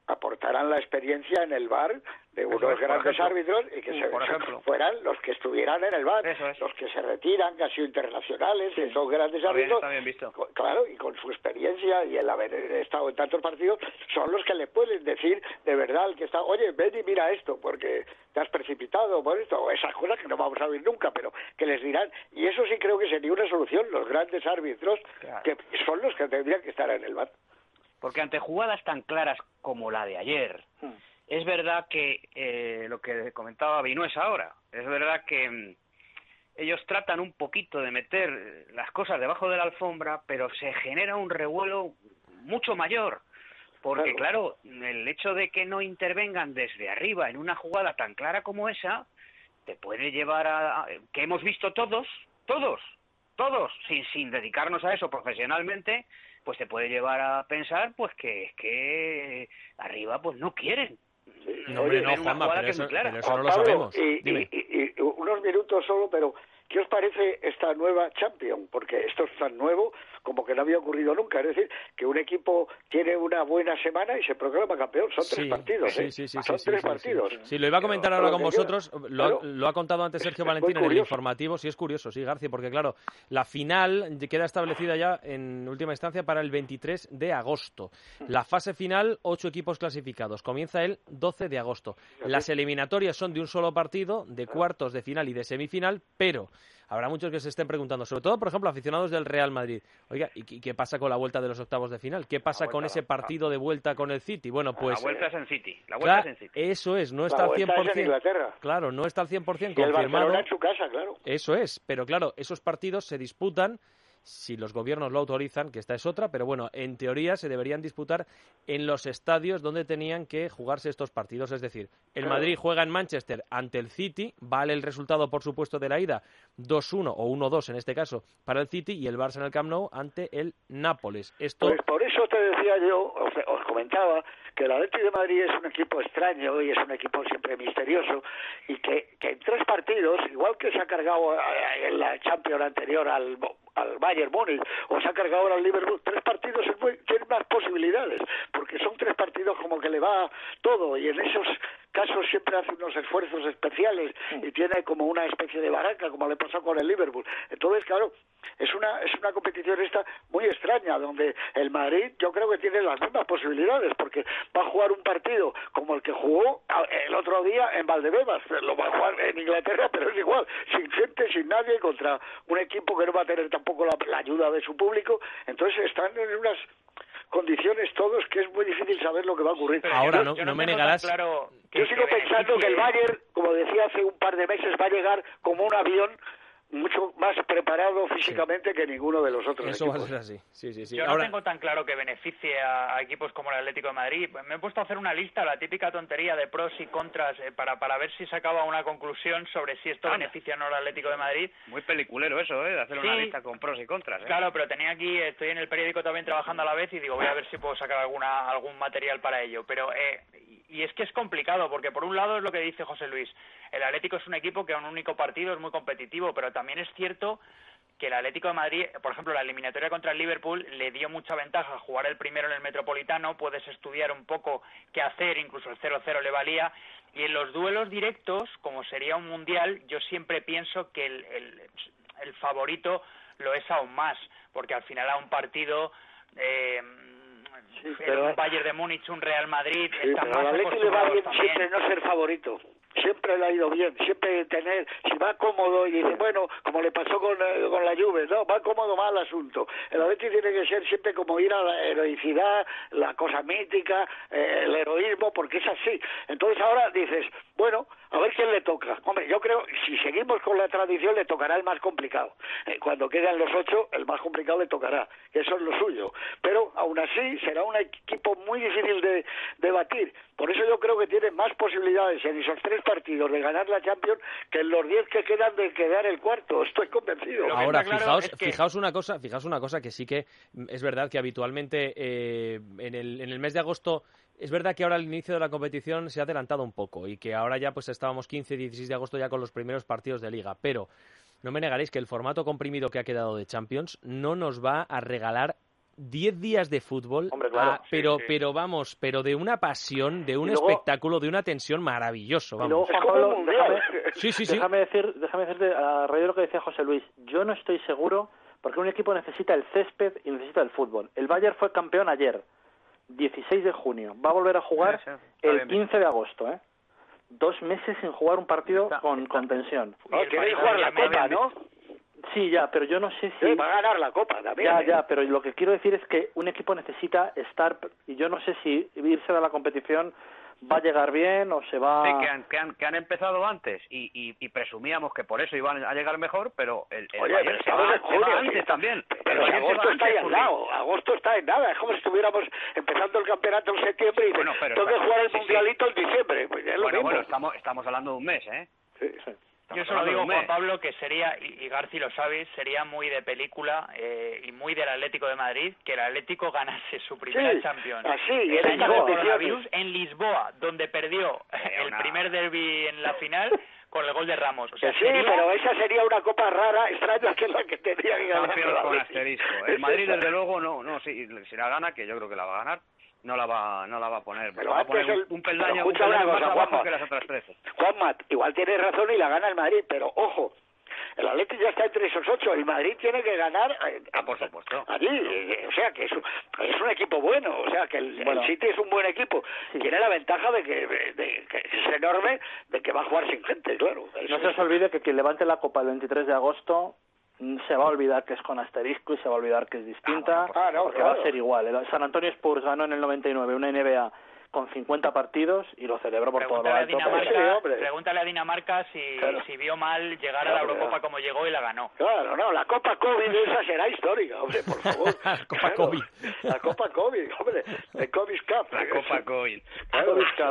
aportaran la experiencia en el V A R de unos Eso es, grandes ejemplo. árbitros y que se, Por ejemplo. fueran los que estuvieran en el V A R, Eso es. los que se retiran, que han sido internacionales, que son grandes Está bien, árbitros, está bien visto. co- claro, y con su experiencia y el haber estado en tantos partidos, son los que le pueden decir de verdad al que está, oye, ven y mira esto, porque te has precipitado por esto, o esas cosas que no vamos a oír nunca, pero que les dirán, y eso sí creo que sería una solución, los grandes árbitros, Claro. que son los que tendrían que estar en el V A R. Porque ante jugadas tan claras como la de ayer, es verdad que eh, lo que comentaba Vinuesa ahora, es verdad que mm, ellos tratan un poquito de meter las cosas debajo de la alfombra, pero se genera un revuelo mucho mayor. Porque, claro, el hecho de que no intervengan desde arriba en una jugada tan clara como esa, te puede llevar a... a- que hemos visto todos, todos, todos, sin, sin dedicarnos a eso profesionalmente, pues te puede llevar a pensar pues que es que arriba pues no quieren. No, hombre, no, Ven una Juanma, jugada pero que es eso- muy clara. pero eso no lo sabemos. Y, y- y- y unos minutos solo, pero ¿qué os parece esta nueva Champions? Porque esto es tan nuevo como que no había ocurrido nunca. Es decir, que un equipo tiene una buena semana y se proclama campeón. Son tres Sí, partidos, sí, ¿eh? sí, sí, Son sí, tres sí, sí, partidos. sí. Sí, lo iba a comentar Pero- ahora pero con que vosotros. queda- Lo, ha- claro. lo ha contado antes Sergio Es muy Valentín en el curioso. informativo. Sí, es curioso, sí, García, porque claro, la final queda establecida ya en última instancia para el veintitrés de agosto. La fase final, ocho equipos clasificados. Comienza el doce de agosto. Las eliminatorias son de un solo partido, de cuartos, de final y de semifinal, pero habrá muchos que se estén preguntando, sobre todo, por ejemplo, aficionados del Real Madrid. Oiga, ¿y qué- qué pasa con la vuelta de los octavos de final? ¿Qué pasa con ese partido de vuelta con el City? Bueno, pues... la vuelta es en City. La vuelta Claro, es en City. eso es, no La está al vuelta cien es por en ciento. Inglaterra. Claro, no está al cien por ciento Y el confirmado. Barcelona en su casa, claro. Eso es, pero claro, esos partidos se disputan si los gobiernos lo autorizan, que esta es otra, pero bueno, en teoría se deberían disputar en los estadios donde tenían que jugarse estos partidos. Es decir, el Claro. Madrid juega en Manchester ante el City, vale el resultado, por supuesto, de la ida dos uno o uno dos en este caso para el City, y el Barça en el Camp Nou ante el Nápoles. Esto Pues por eso te decía yo, os, os comentaba, que el Atlético de Madrid es un equipo extraño y es un equipo siempre misterioso, y que, que en tres partidos, igual que se ha cargado eh, en la Champions anterior al, al Bayern Múnich, o se ha cargado ahora al Liverpool, tres partidos es muy, tienen más posibilidades, porque son tres partidos como que le va todo, y en esos casos siempre hace unos esfuerzos especiales y tiene como una especie de baraca, como le pasó con el Liverpool. Entonces, claro, es una es una competición esta muy extraña, donde el Madrid yo creo que tiene las mismas posibilidades, porque va a jugar un partido como el que jugó el otro día en Valdebebas, lo va a jugar en Inglaterra, pero es igual, sin gente, sin nadie, contra un equipo que no va a tener tampoco la, la ayuda de su público. Entonces están en unas condiciones todos que es muy difícil saber lo que va a ocurrir. Ahora, Yo- no, yo no me tengo negarás. tan claro Yo sigo pensando que el Bayern, como decía hace un par de meses, va a llegar como un avión mucho más preparado físicamente que ninguno de los otros Eso va a equipos. ser así. Sí, sí, sí. Yo Ahora, no tengo tan claro que beneficie a, a equipos como el Atlético de Madrid. Me he puesto a hacer una lista, la típica tontería de pros y contras, eh, para, para ver si sacaba una conclusión sobre si esto Anda. beneficia o no al Atlético de Madrid. Muy peliculero eso, ¿eh? De hacer una Sí. lista con pros y contras, ¿eh? Claro, pero tenía aquí, estoy en el periódico también trabajando a la vez y digo, voy a ver si puedo sacar alguna algún material para ello. Pero eh, y es que es complicado, porque por un lado es lo que dice José Luis, el Atlético es un equipo que a un único partido es muy competitivo, pero también es cierto que el Atlético de Madrid, por ejemplo, la eliminatoria contra el Liverpool le dio mucha ventaja jugar el primero en el Metropolitano, puedes estudiar un poco qué hacer, incluso el cero cero le valía, y en los duelos directos, como sería un mundial, yo siempre pienso que el, el, el favorito lo es aún más, porque al final a un partido... Eh, pero- un Bayern de Múnich, un Real Madrid, Sí, están pero más al Atlético le va acostumbrados bien también. siempre no ser favorito. Siempre le ha ido bien, siempre tener, si va cómodo y dice, bueno, como le pasó con, eh, con la Juve, no, va cómodo mal asunto. El Atlético tiene que ser siempre como ir a la heroicidad, la cosa mítica, eh, el heroísmo, porque es así. Entonces ahora dices, bueno, a ver quién le toca. Hombre, yo creo, si seguimos con la tradición, le tocará el más complicado. Eh, cuando quedan los ocho, el más complicado le tocará, que eso es lo suyo. Pero aún así será un equipo muy difícil de, de batir. Por eso yo creo que tiene más posibilidades en esos tres partidos de ganar la Champions que en los diez que quedan de quedar el cuarto. Estoy convencido. Ahora, fijaos, fijaos una cosa, fijaos una cosa que sí que mm, es verdad que habitualmente eh, en, el, en el mes de agosto es verdad que ahora el inicio de la competición se ha adelantado un poco y que ahora ya pues estábamos quince, dieciséis de agosto ya con los primeros partidos de Liga, pero no me negaréis que el formato comprimido que ha quedado de Champions no nos va a regalar diez días de fútbol, Hombre, claro. ah, pero, Sí, sí. pero vamos, pero de una pasión, de un Y luego- espectáculo, de una tensión maravilloso, Y luego, vamos. Juan Pablo, déjame, Sí, sí, sí. déjame, decir, déjame decirte, a raíz de lo que decía José Luis, yo no estoy seguro, porque un equipo necesita el césped y necesita el fútbol. El Bayern fue campeón ayer, dieciséis de junio, va a volver a jugar Sí, sí, está el bien, bien. quince de agosto, ¿eh? Dos meses sin jugar un partido con, con tensión. No, tiene que jugar la Copa, ¿no? Sí, ya, pero yo no sé si... Sí, va a ganar la Copa también. Ya, ¿eh? ya, pero lo que quiero decir es que un equipo necesita estar, y yo no sé si irse a la competición va a llegar bien o se va... Sí, que han, que han, que han empezado antes y, y, y presumíamos que por eso iban a llegar mejor, pero el, el Oye, Bayern pero se estamos va, en se va junio, antes sí. también. El Pero Bayern se va agosto está ahí antes al porque- lado, agosto está en nada, es como si estuviéramos empezando el campeonato en septiembre y Bueno, dices, pero tengo que está- jugar el sí, sí. mundialito en diciembre, pues ya es lo Bueno, mismo. bueno, estamos, estamos hablando de un mes, ¿eh? Sí, sí. Yo Estamos solo hablando digo, de un Juan mes. Pablo, que sería, y y Garci lo sabe, sería muy de película eh, y muy del Atlético de Madrid que el Atlético ganase su primera Sí, Champions así, y el en año estas del condiciones. coronavirus en Lisboa, donde perdió el una- primer derbi en la final con el gol de Ramos. O sea, Que sí, sería- pero esa sería una copa rara, extraña, que es la que tendría que ganar. Champions la con Atleti. asterisco. El Madrid, desde luego, no, no, si, si la gana, que yo creo que la va a ganar, no la va, no la va a poner. Pero va a antes poner el- un, un pero peldaño, un escucha una peldaño más cosa, abajo Juanma. que las otras trece. Juanma, igual tienes razón y la gana el Madrid, pero ojo, el Atlético ya está entre esos ocho, el Madrid tiene que ganar eh, Ah, por supuesto. allí, eh, o sea que es un, es un equipo bueno, o sea que el, Bueno. el City es un buen equipo, tiene la ventaja de que, de que es enorme, de que va a jugar sin gente, claro. No Eso se os es- olvide que quien levante la Copa el veintitrés de agosto mm, se va a olvidar que es con asterisco y se va a olvidar que es distinta, Ah, no, porque claro. va a ser igual. El San Antonio Spurs ganó en el noventa y nueve una N B A con cincuenta partidos y lo celebró por todo lo Pregúntale a alto. pero- Dinamarca, Sí, hombre. pregúntale a Dinamarca si, Claro. si vio mal llegar a la Claro, Eurocopa claro. como llegó y la ganó. Claro, no, la Copa COVID esa será histórica, hombre, por favor. Copa Claro, COVID. La Copa COVID, hombre, el COVID Cup. La Copa COVID. Claro. COVID Cup.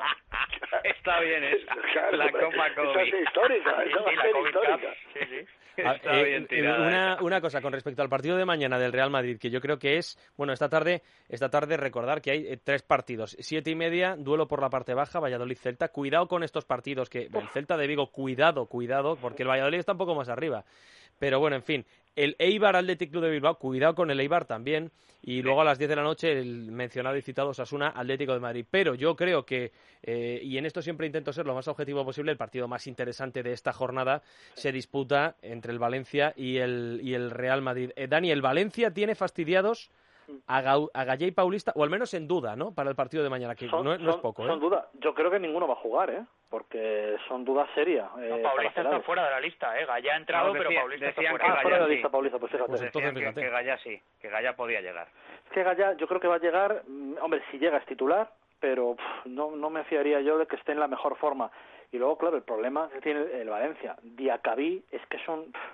Está bien esa. Claro, La hombre, Copa Esa COVID. es histórica, Sí, esa va sí, a la ser COVID Cup. histórica. Sí, sí. Ah, Está eh, bien eh, tirada una, esa. una cosa con respecto al partido de mañana del Real Madrid, que yo creo que es, bueno, esta tarde, esta tarde recordar que hay eh, tres partidos, siete y media, duelo por la parte baja, Valladolid-Celta, cuidado con estos partidos, que el Celta de Vigo, cuidado, cuidado, porque el Valladolid está un poco más arriba, pero bueno, en fin, el Eibar Athletic Club de Bilbao, cuidado con el Eibar también, y luego a las diez de la noche el mencionado y citado Osasuna Atlético de Madrid. Pero yo creo que, eh, y en esto siempre intento ser lo más objetivo posible, el partido más interesante de esta jornada se disputa entre el Valencia y el, y el Real Madrid. Eh, Dani, el Valencia tiene fastidiados a, Gau, a Gallé y Paulista, o al menos en duda, ¿no?, para el partido de mañana, que Son, no, no es son- poco, ¿eh? son dudas. Yo creo que ninguno va a jugar, ¿eh? Porque son dudas serias. Eh, No, para Paulista está Celades. fuera de la lista, ¿eh? Gallá ha entrado, No, pero decía- Paulista está decían fuera. que Ah, fuera de la Gallá lista, sí. Paulista, pues fíjate. Pues entonces, Decían que, fíjate. que Gallá sí, que Gallá podía llegar. Es que Gallá yo creo que va a llegar, mm, hombre, si llega es titular, pero pff, no, no me fiaría yo de que esté en la mejor forma. Y luego, claro, el problema que tiene el Valencia, Diacabí, es que son... pff,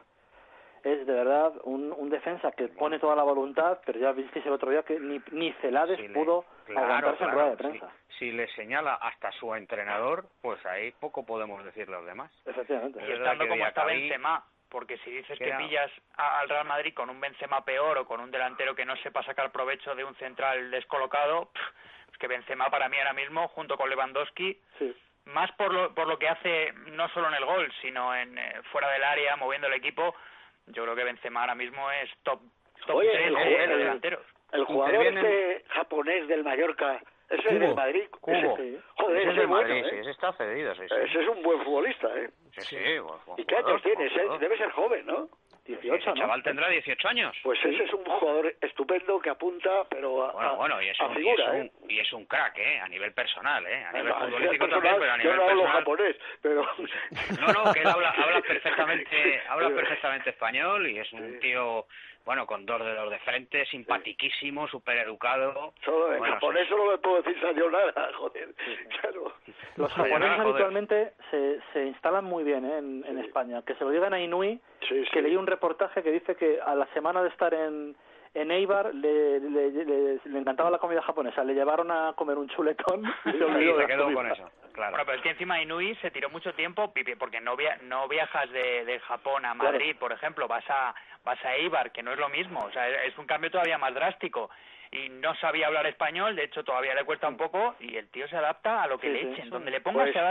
es de verdad un, un defensa que pone toda la voluntad, pero ya visteis el otro día que ni, ni Celades Si le- pudo claro, aguantarse en claro, rueda de si- prensa. Si, le señala hasta su entrenador, pues ahí poco podemos decirle a los demás. Efectivamente. Y Es verdad estando que como está Diacabí- Benzema, porque si dices que Queda- pillas a- al Real Madrid con un Benzema peor o con un delantero que no sepa sacar provecho de un central descolocado, pff, es que Benzema para mí ahora mismo, junto con Lewandowski, Sí. más por lo, por lo que hace no solo en el gol, sino en eh, fuera del área, moviendo el equipo, yo creo que Benzema ahora mismo es top, top Oye, tres el, de, el- de delanteros. el jugador Intervienen- este japonés del Mallorca, ese es Cubo. del Madrid. Cubo. Ese, joder, Ese ese es del es bueno, Madrid, ¿eh? sí, ese está cedido, sí, sí. Ese es un buen futbolista, ¿eh? Sí, sí, buen- buen ¿Y qué jugador, años tiene? buen Ese jugador. debe ser joven, ¿no? dieciocho, Ese ¿no? chaval tendrá dieciocho años. Pues ese es un jugador estupendo que apunta, pero a, Bueno, a- bueno, y es, a un, figura, y, es ¿eh? un, y es un crack, ¿eh? A nivel personal, ¿eh? A nivel No, a nivel futbolístico personal, también, pero a yo nivel no hablo personal... japonés, pero... No, no, que él habla, habla perfectamente habla perfectamente español y es un tío, bueno, con dos dedos de frente, simpatiquísimo, súper educado. Solo en Bueno, japonés sí. solo me puedo decir sayonara, joder. Claro. Los Sí, japoneses joder. habitualmente se, se instalan muy bien, ¿eh? en, en España. Que se lo digan a Inui, Sí, que sí. leí un reportaje que dice que a la semana de estar en, en Eibar le, le, le- le encantaba la comida japonesa. Le llevaron a comer un chuletón y se Y olvidó de se la quedó comida. con eso, claro. Bueno, pero es que encima Inui se tiró mucho tiempo, pipi, porque no, via no viajas de, de Japón a Madrid, Claro. por ejemplo, vas a vas a Eibar, que no es lo mismo, o sea, es un cambio todavía más drástico. Y no sabía hablar español, de hecho todavía le cuesta un poco, y el tío se adapta a lo que Sí, le sí, echen, sí. donde le pongas Pues- se adapta.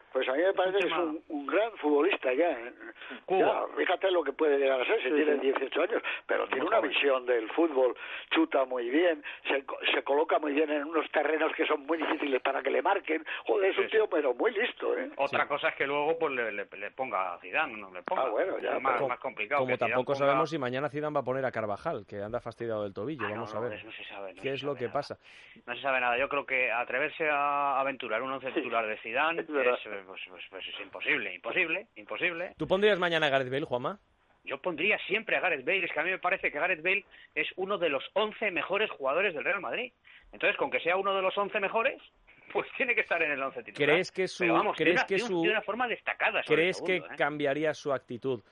Pues a mí me parece que es un, un gran futbolista ya. ¿eh? ya. Fíjate lo que puede llegar a ser, si sí, tiene sí. dieciocho años, pero tiene una visión del fútbol, chuta muy bien, se, se coloca muy bien en unos terrenos que son muy difíciles para que le marquen. Joder, es un sí, tío, sí. pero muy listo. ¿eh? Otra sí. cosa es que luego pues le, le, le ponga a Zidane, no le ponga. Ah, bueno, ya. Es más, como, más complicado. Como que tampoco ponga... sabemos si mañana Zidane va a poner a Carvajal, que anda fastidiado del tobillo. Ah, Vamos no, a ver. No, no se sabe, no ¿Qué se es sabe lo que nada. pasa? No se sabe nada. Yo creo que atreverse a aventurar un once titular de Zidane es, es, pues, pues, pues es imposible, imposible, imposible. ¿Tú pondrías mañana a Gareth Bale, Juanma? Yo pondría siempre a Gareth Bale. Es que a mí me parece que Gareth Bale es uno de los once mejores jugadores del Real Madrid. Entonces, con que sea uno de los once mejores, pues tiene que estar en el once titular. ¿Crees que su, Pero vamos, ¿crees de una, que de su, de una forma destacada sobre ¿crees el segundo, que ¿eh? cambiaría su actitud?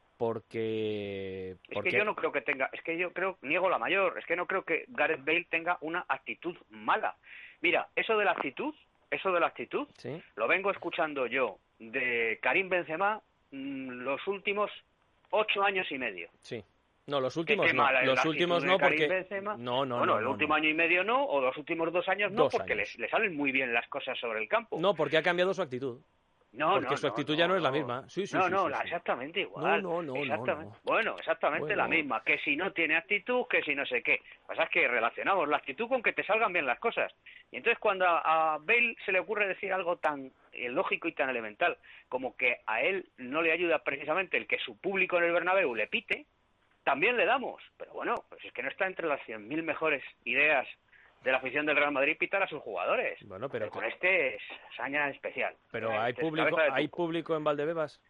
Porque, porque... Es que yo no creo que tenga, es que yo creo, niego la mayor, es que no creo que Gareth Bale tenga una actitud mala. Mira, eso de la actitud, eso de la actitud, ¿sí? Lo vengo escuchando yo de Karim Benzema mmm, los últimos ocho años y medio. Sí. No, los últimos no, mala los últimos no porque... Benzema. No, no, bueno, no. el no, último no. año y medio no, o los últimos dos años no, dos porque años. Le, le salen muy bien las cosas sobre el campo. No, porque ha cambiado su actitud. No, porque no, su actitud no, ya no, no es la misma. Sí, sí, no, sí, no, sí, la, sí. exactamente igual. No, no, no, exactamente. no, no. Bueno, exactamente bueno. la misma. Que si no tiene actitud, que si no sé qué. Lo que pasa es que relacionamos la actitud con que te salgan bien las cosas. Y entonces cuando a, a Bale se le ocurre decir algo tan lógico y tan elemental como que a él no le ayuda precisamente el que su público en el Bernabéu le pite, también le damos. Pero bueno, pues es que no está entre las cien mil mejores ideas de la afición del Real Madrid pitar a sus jugadores. Bueno, pero, pero con este es saña especial. Pero este hay público, hay público en Valdebebas.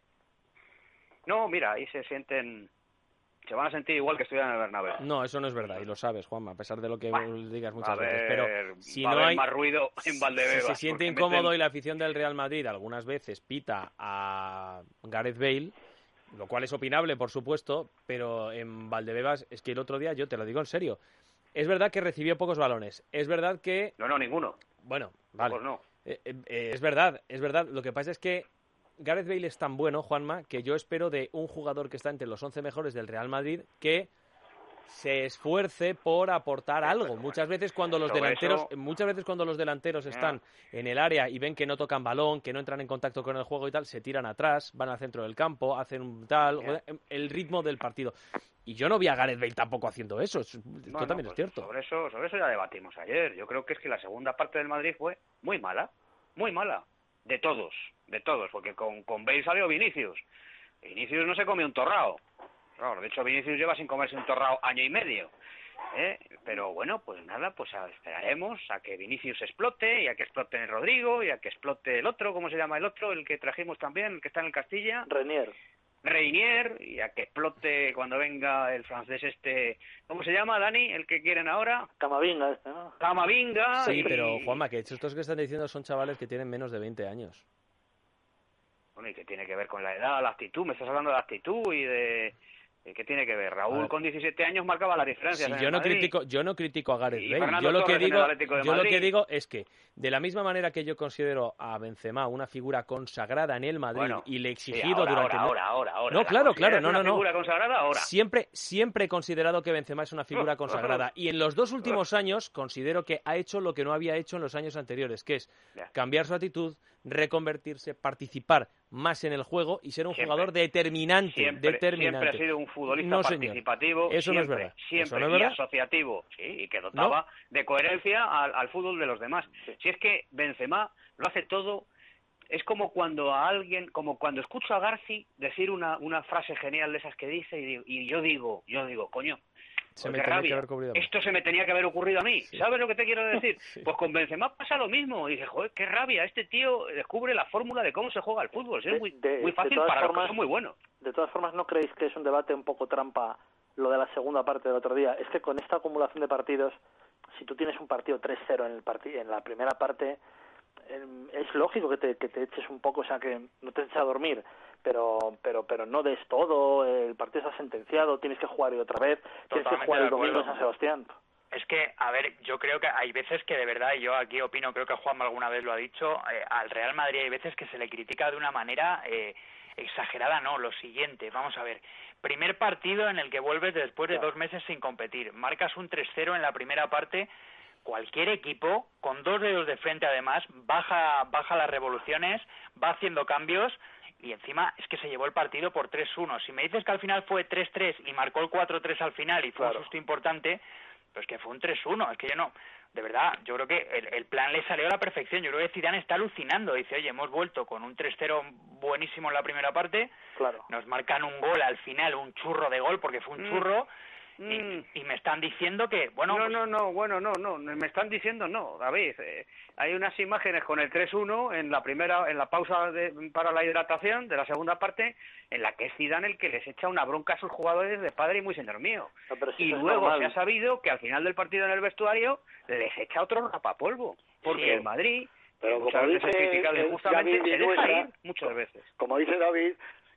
No, mira, ahí se sienten, se van a sentir igual que estuvieran en el Bernabéu. No, eso no es verdad y lo sabes, Juanma, a pesar de lo que bueno, digas muchas ver, veces. Pero si va no a haber hay más ruido en Valdebebas. Si se siente incómodo meten... y la afición del Real Madrid algunas veces pita a Gareth Bale, lo cual es opinable, por supuesto, pero en Valdebebas es que el otro día, yo te lo digo en serio, es verdad que recibió pocos balones, es verdad que... No, no, ninguno. Bueno, vale. Pues no. Eh, eh, es verdad, es verdad. Lo que pasa es que Gareth Bale es tan bueno, Juanma, que yo espero de un jugador que está entre los once mejores del Real Madrid que se esfuerce por aportar algo. Muchas veces cuando los Sobre delanteros, eso... muchas veces cuando los delanteros están en el área y ven que no tocan balón, que no entran en contacto con el juego y tal, se tiran atrás, van al centro del campo, hacen un tal, yeah. el ritmo del partido. Y yo no vi a Gareth Bale tampoco haciendo eso. Esto no, también no, es cierto. Sobre eso, sobre eso ya debatimos ayer. Yo creo que es que la segunda parte del Madrid fue muy mala, muy mala. De todos, de todos, porque con, con Bale salió Vinicius. Vinicius no se comió un torrao. Claro, de hecho Vinicius lleva sin comerse un torrao año y medio. ¿eh? Pero bueno, pues nada, pues esperaremos a que Vinicius explote, y a que explote Rodrigo, y a que explote el otro, ¿cómo se llama el otro? El que trajimos también, el que está en el Castilla. Reinier. Reinier, y a que explote cuando venga el francés este, ¿cómo se llama, Dani? El que quieren ahora. Camavinga este, ¿no? Camavinga. Sí, y... pero Juanma, que estos que están diciendo son chavales que tienen menos de veinte años. Bueno, ¿y qué tiene que ver con la edad, la actitud? Me estás hablando de actitud y de... ¿Qué tiene que ver? Raúl con diecisiete años marcaba la diferencia. Sí, yo no Madrid. critico, yo no critico a Gareth Bale. Fernando Yo lo que Torres digo, yo lo Madrid. que digo es que de la misma manera que yo considero a Benzema una figura consagrada en el Madrid bueno, y le he exigido sí, ahora, durante ahora, ahora, ahora, no, claro, claro, no, una no, no. Figura consagrada ahora. Siempre, siempre he considerado que Benzema es una figura consagrada y en los dos últimos años considero que ha hecho lo que no había hecho en los años anteriores, que es cambiar su actitud, reconvertirse, participar más en el juego y ser un siempre, jugador determinante, siempre, determinante. Siempre ha sido un futbolista no, participativo, Eso siempre, no es verdad. siempre Eso no es y verdad. asociativo, sí, y que dotaba no. de coherencia al, al fútbol de los demás. Sí. Si es que Benzema lo hace todo, es como cuando a alguien, como cuando escucho a Garci decir una, una frase genial de esas que dice y, digo, y yo digo, yo digo, coño, Se pues me qué tenía rabia. que haber ocurrido a mí. Esto se me tenía que haber ocurrido a mí. Sí. ¿Sabes lo que te quiero decir? Sí. Pues con Benzema pasa lo mismo. Y dice, joder, qué rabia. Este tío descubre la fórmula de cómo se juega el fútbol. Es muy, de, muy fácil de para formas, los que son muy buenos. De todas formas, ¿no creéis que es un debate un poco trampa lo de la segunda parte del otro día? Es que con esta acumulación de partidos, si tú tienes un partido tres cero en el partido, en la primera parte, eh, es lógico que te, que te eches un poco, o sea, que no te eches a dormir. Pero pero pero no des todo, el partido está sentenciado, tienes que jugar y otra vez, tienes que jugar el domingo en San Sebastián. Es que, a ver, yo creo que hay veces que de verdad, y yo aquí opino, creo que Juanma alguna vez lo ha dicho, eh, al Real Madrid hay veces que se le critica de una manera eh, exagerada, no, lo siguiente, vamos a ver, primer partido en el que vuelves después de dos meses sin competir, marcas un tres cero en la primera parte cualquier equipo, con dos dedos de frente además, baja, baja las revoluciones, va haciendo cambios, y encima es que se llevó el partido por tres uno. Si me dices que al final fue tres tres y marcó el cuatro tres al final y fue claro. un susto importante, pues que fue un tres uno. Es que yo no, de verdad, yo creo que el, el plan le salió a la perfección. Yo creo que Zidane está alucinando. Dice, oye, hemos vuelto con un tres cero buenísimo en la primera parte, claro. nos marcan un gol al final, un churro de gol, porque fue un mm. churro, y, mm. y me están diciendo que, bueno... No, pues... no, no, bueno, no, no, me están diciendo no, David. Eh, hay unas imágenes con el tres uno en la primera, en la pausa de, para la hidratación de la segunda parte, en la que es Zidane el que les echa una bronca a sus jugadores de padre y muy señor mío. No, si y luego normal. Se ha sabido que al final del partido en el vestuario les echa otro rapapolvo, porque sí. el Madrid, pero como dice, es criticable justamente, David, se deja ir muchas veces. Como dice David,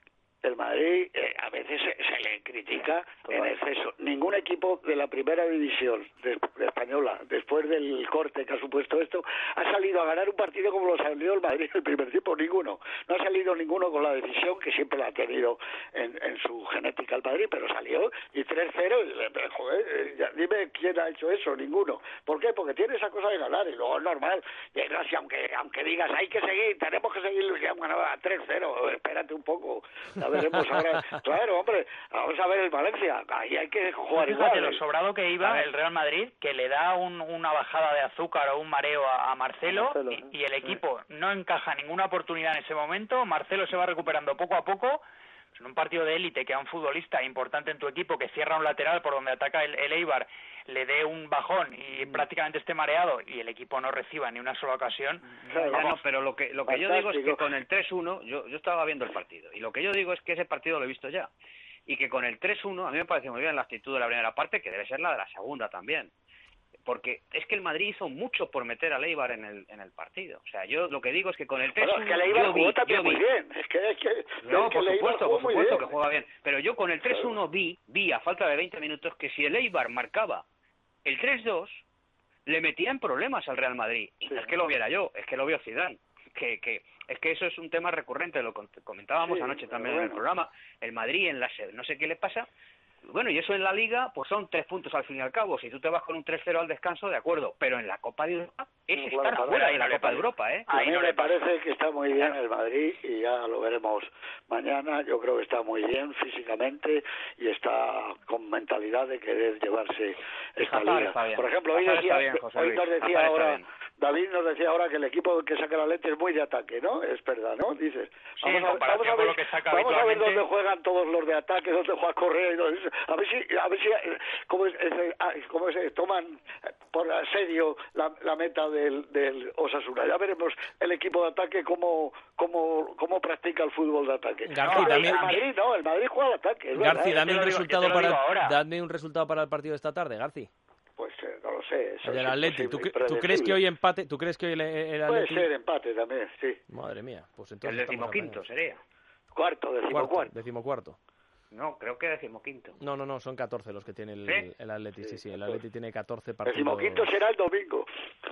el Madrid eh, a veces se, se le critica en exceso. Ningún equipo de la primera división de, de española, después del corte que ha supuesto esto, ha salido a ganar un partido como lo salió el Madrid en el primer tiempo. Ninguno. No ha salido ninguno con la decisión que siempre la ha tenido en, en su genética el Madrid, pero salió y tres cero. Y, joder, ya, dime quién ha hecho eso. Ninguno. ¿Por qué? Porque tiene esa cosa de ganar y luego es normal. Y así, aunque, aunque digas, hay que seguir, tenemos que seguir, ya han ganado a tres cero. Espérate un poco. ¿Sabes? Veremos ahora, claro, hombre, vamos a ver el Valencia, ahí hay que jugar igual. Fíjate lo sobrado que iba el Real Madrid, que le da un, una bajada de azúcar o un mareo a, a Marcelo, Marcelo y, y el equipo sí. no encaja ninguna oportunidad en ese momento. Marcelo se va recuperando poco a poco. En un partido de élite, que a un futbolista importante en tu equipo que cierra un lateral por donde ataca el, el Eibar le dé un bajón y mm. prácticamente esté mareado y el equipo no reciba ni una sola ocasión. Claro, ya no, pero lo que lo que yo digo es que con el tres uno, yo, yo estaba viendo el partido, y lo que yo digo es que ese partido lo he visto ya, y que con el tres uno a mí me parece muy bien la actitud de la primera parte, que debe ser la de la segunda también. Porque es que el Madrid hizo mucho por meter al Eibar en el en el partido. O sea, yo lo que digo es que con el tres uno... Bueno, es que el Eibar jugó también muy bien. Es que, es que, no, es que por supuesto, por supuesto que juega bien. Pero yo con el tres uno claro. vi, vi a falta de veinte minutos que si el Eibar marcaba el tres dos, le metía en problemas al Real Madrid. Y sí. no es que lo viera yo, es que lo vio Zidane. Que, que, es que eso es un tema recurrente, lo comentábamos sí, anoche también bueno. en el programa. El Madrid en la sede, no sé qué le pasa... Bueno, y eso en la Liga, pues son tres puntos al fin y al cabo. Si tú te vas con un tres cero al descanso, de acuerdo. Pero en la Copa de Europa es no, estar claro, fuera de la Copa de Europa, ¿eh? A mí no me parece que está muy bien el Madrid y ya lo veremos mañana. Yo creo que está muy bien físicamente y está con mentalidad de querer llevarse esta Liga. Por ejemplo, hoy, decía, bien, hoy nos decía ahora... David nos decía ahora que el equipo que saca la Leti es muy de ataque, ¿no? Es verdad, ¿no? Dices, sí, vamos, a, vamos a ver, lo que saca vamos a ver dónde juegan todos los de ataque, dónde juega Correa y todo eso. A ver si, a ver si, cómo es, cómo es, toman por asedio la, la meta del, del Osasuna. Ya veremos el equipo de ataque cómo, cómo, cómo practica el fútbol de ataque. García, no, también, el Madrid, no, el Madrid juega al ataque. García, dame un resultado para, dame un resultado para el partido de esta tarde, García. Pues eh, no lo sé. Eso el del Atleti. ¿Tú, ¿Tú crees que hoy empate? ¿Tú crees que hoy el, el Atleti... Puede ser empate también, sí. Madre mía, pues entonces el decimoquinto sería. Cuarto, decimocuarto. Decimocuarto. No, creo que decimoquinto. No, no, no, son catorce los que tiene el, ¿Sí? el Atleti. Sí, sí, sí, el Atleti tiene catorce partidos. Decimoquinto será el domingo.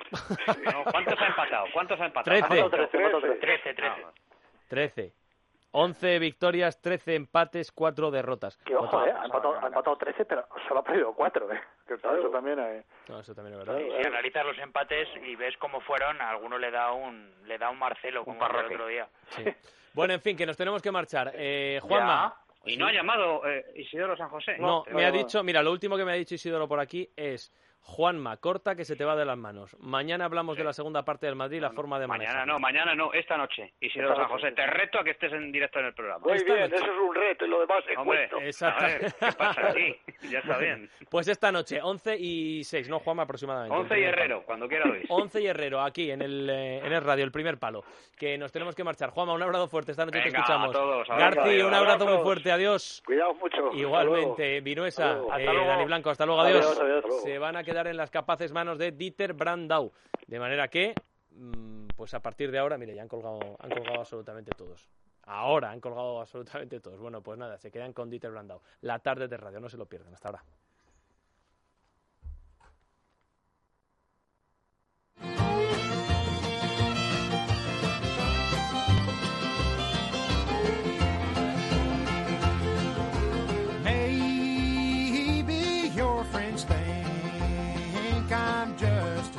No, ¿cuántos ha empatado? ¿Cuántos ha empatado? Trece. Trece, trece. Trece. Trece. once victorias, trece empates, cuatro derrotas. Que ojo, eh, ha empatado, ha empatado trece, pero solo ha perdido cuatro, eh. Que claro. Eso también es... No, eso también es verdad. Sí, si analizas los empates y ves cómo fueron, a alguno le da un le da un Marcelo, como el otro día. Sí. Bueno, en fin, que nos tenemos que marchar. Eh, Juanma. ¿Y no ha llamado eh, Isidoro San José? No, no me ha dicho, mira, lo último que me ha dicho Isidoro por aquí es... Juanma, corta que se te va de las manos. Mañana hablamos sí. de la segunda parte del Madrid, la no, forma de manejar. Mañana no, mañana no, esta noche. Isidoro San José, te reto a que estés en directo en el programa. Muy esta bien, noche. eso es un reto y lo demás es Hombre, cuento. Exacto. A ver, ¿qué pasa aquí? Ya está bien. Pues esta noche, once y seis, ¿no, Juanma? Aproximadamente. once y Herrero, palo. Cuando quiera Luis. once y Herrero, aquí en el, eh, en el radio, el primer palo. Que nos tenemos que marchar. Juanma, un abrazo fuerte, esta noche Venga, te escuchamos. A todos, a Garci, un abrazo abrazos. muy fuerte, adiós. Cuidado mucho. Igualmente, Vinuesa, eh, Dani Blanco, hasta luego, adiós. adiós, adiós, adiós. Se van a quedar en las capaces manos de Dieter Brandau. De manera que, pues a partir de ahora, mire, ya han colgado, han colgado absolutamente todos. Ahora han colgado absolutamente todos. Bueno, pues nada, se quedan con Dieter Brandau. La tarde de radio, no se lo pierdan. Hasta ahora. Maybe your friends think I'm just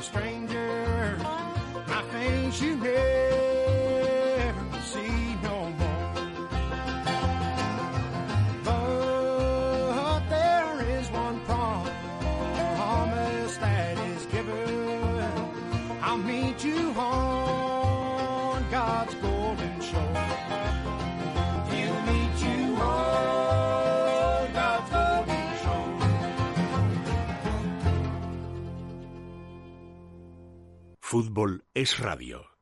fútbol es radio.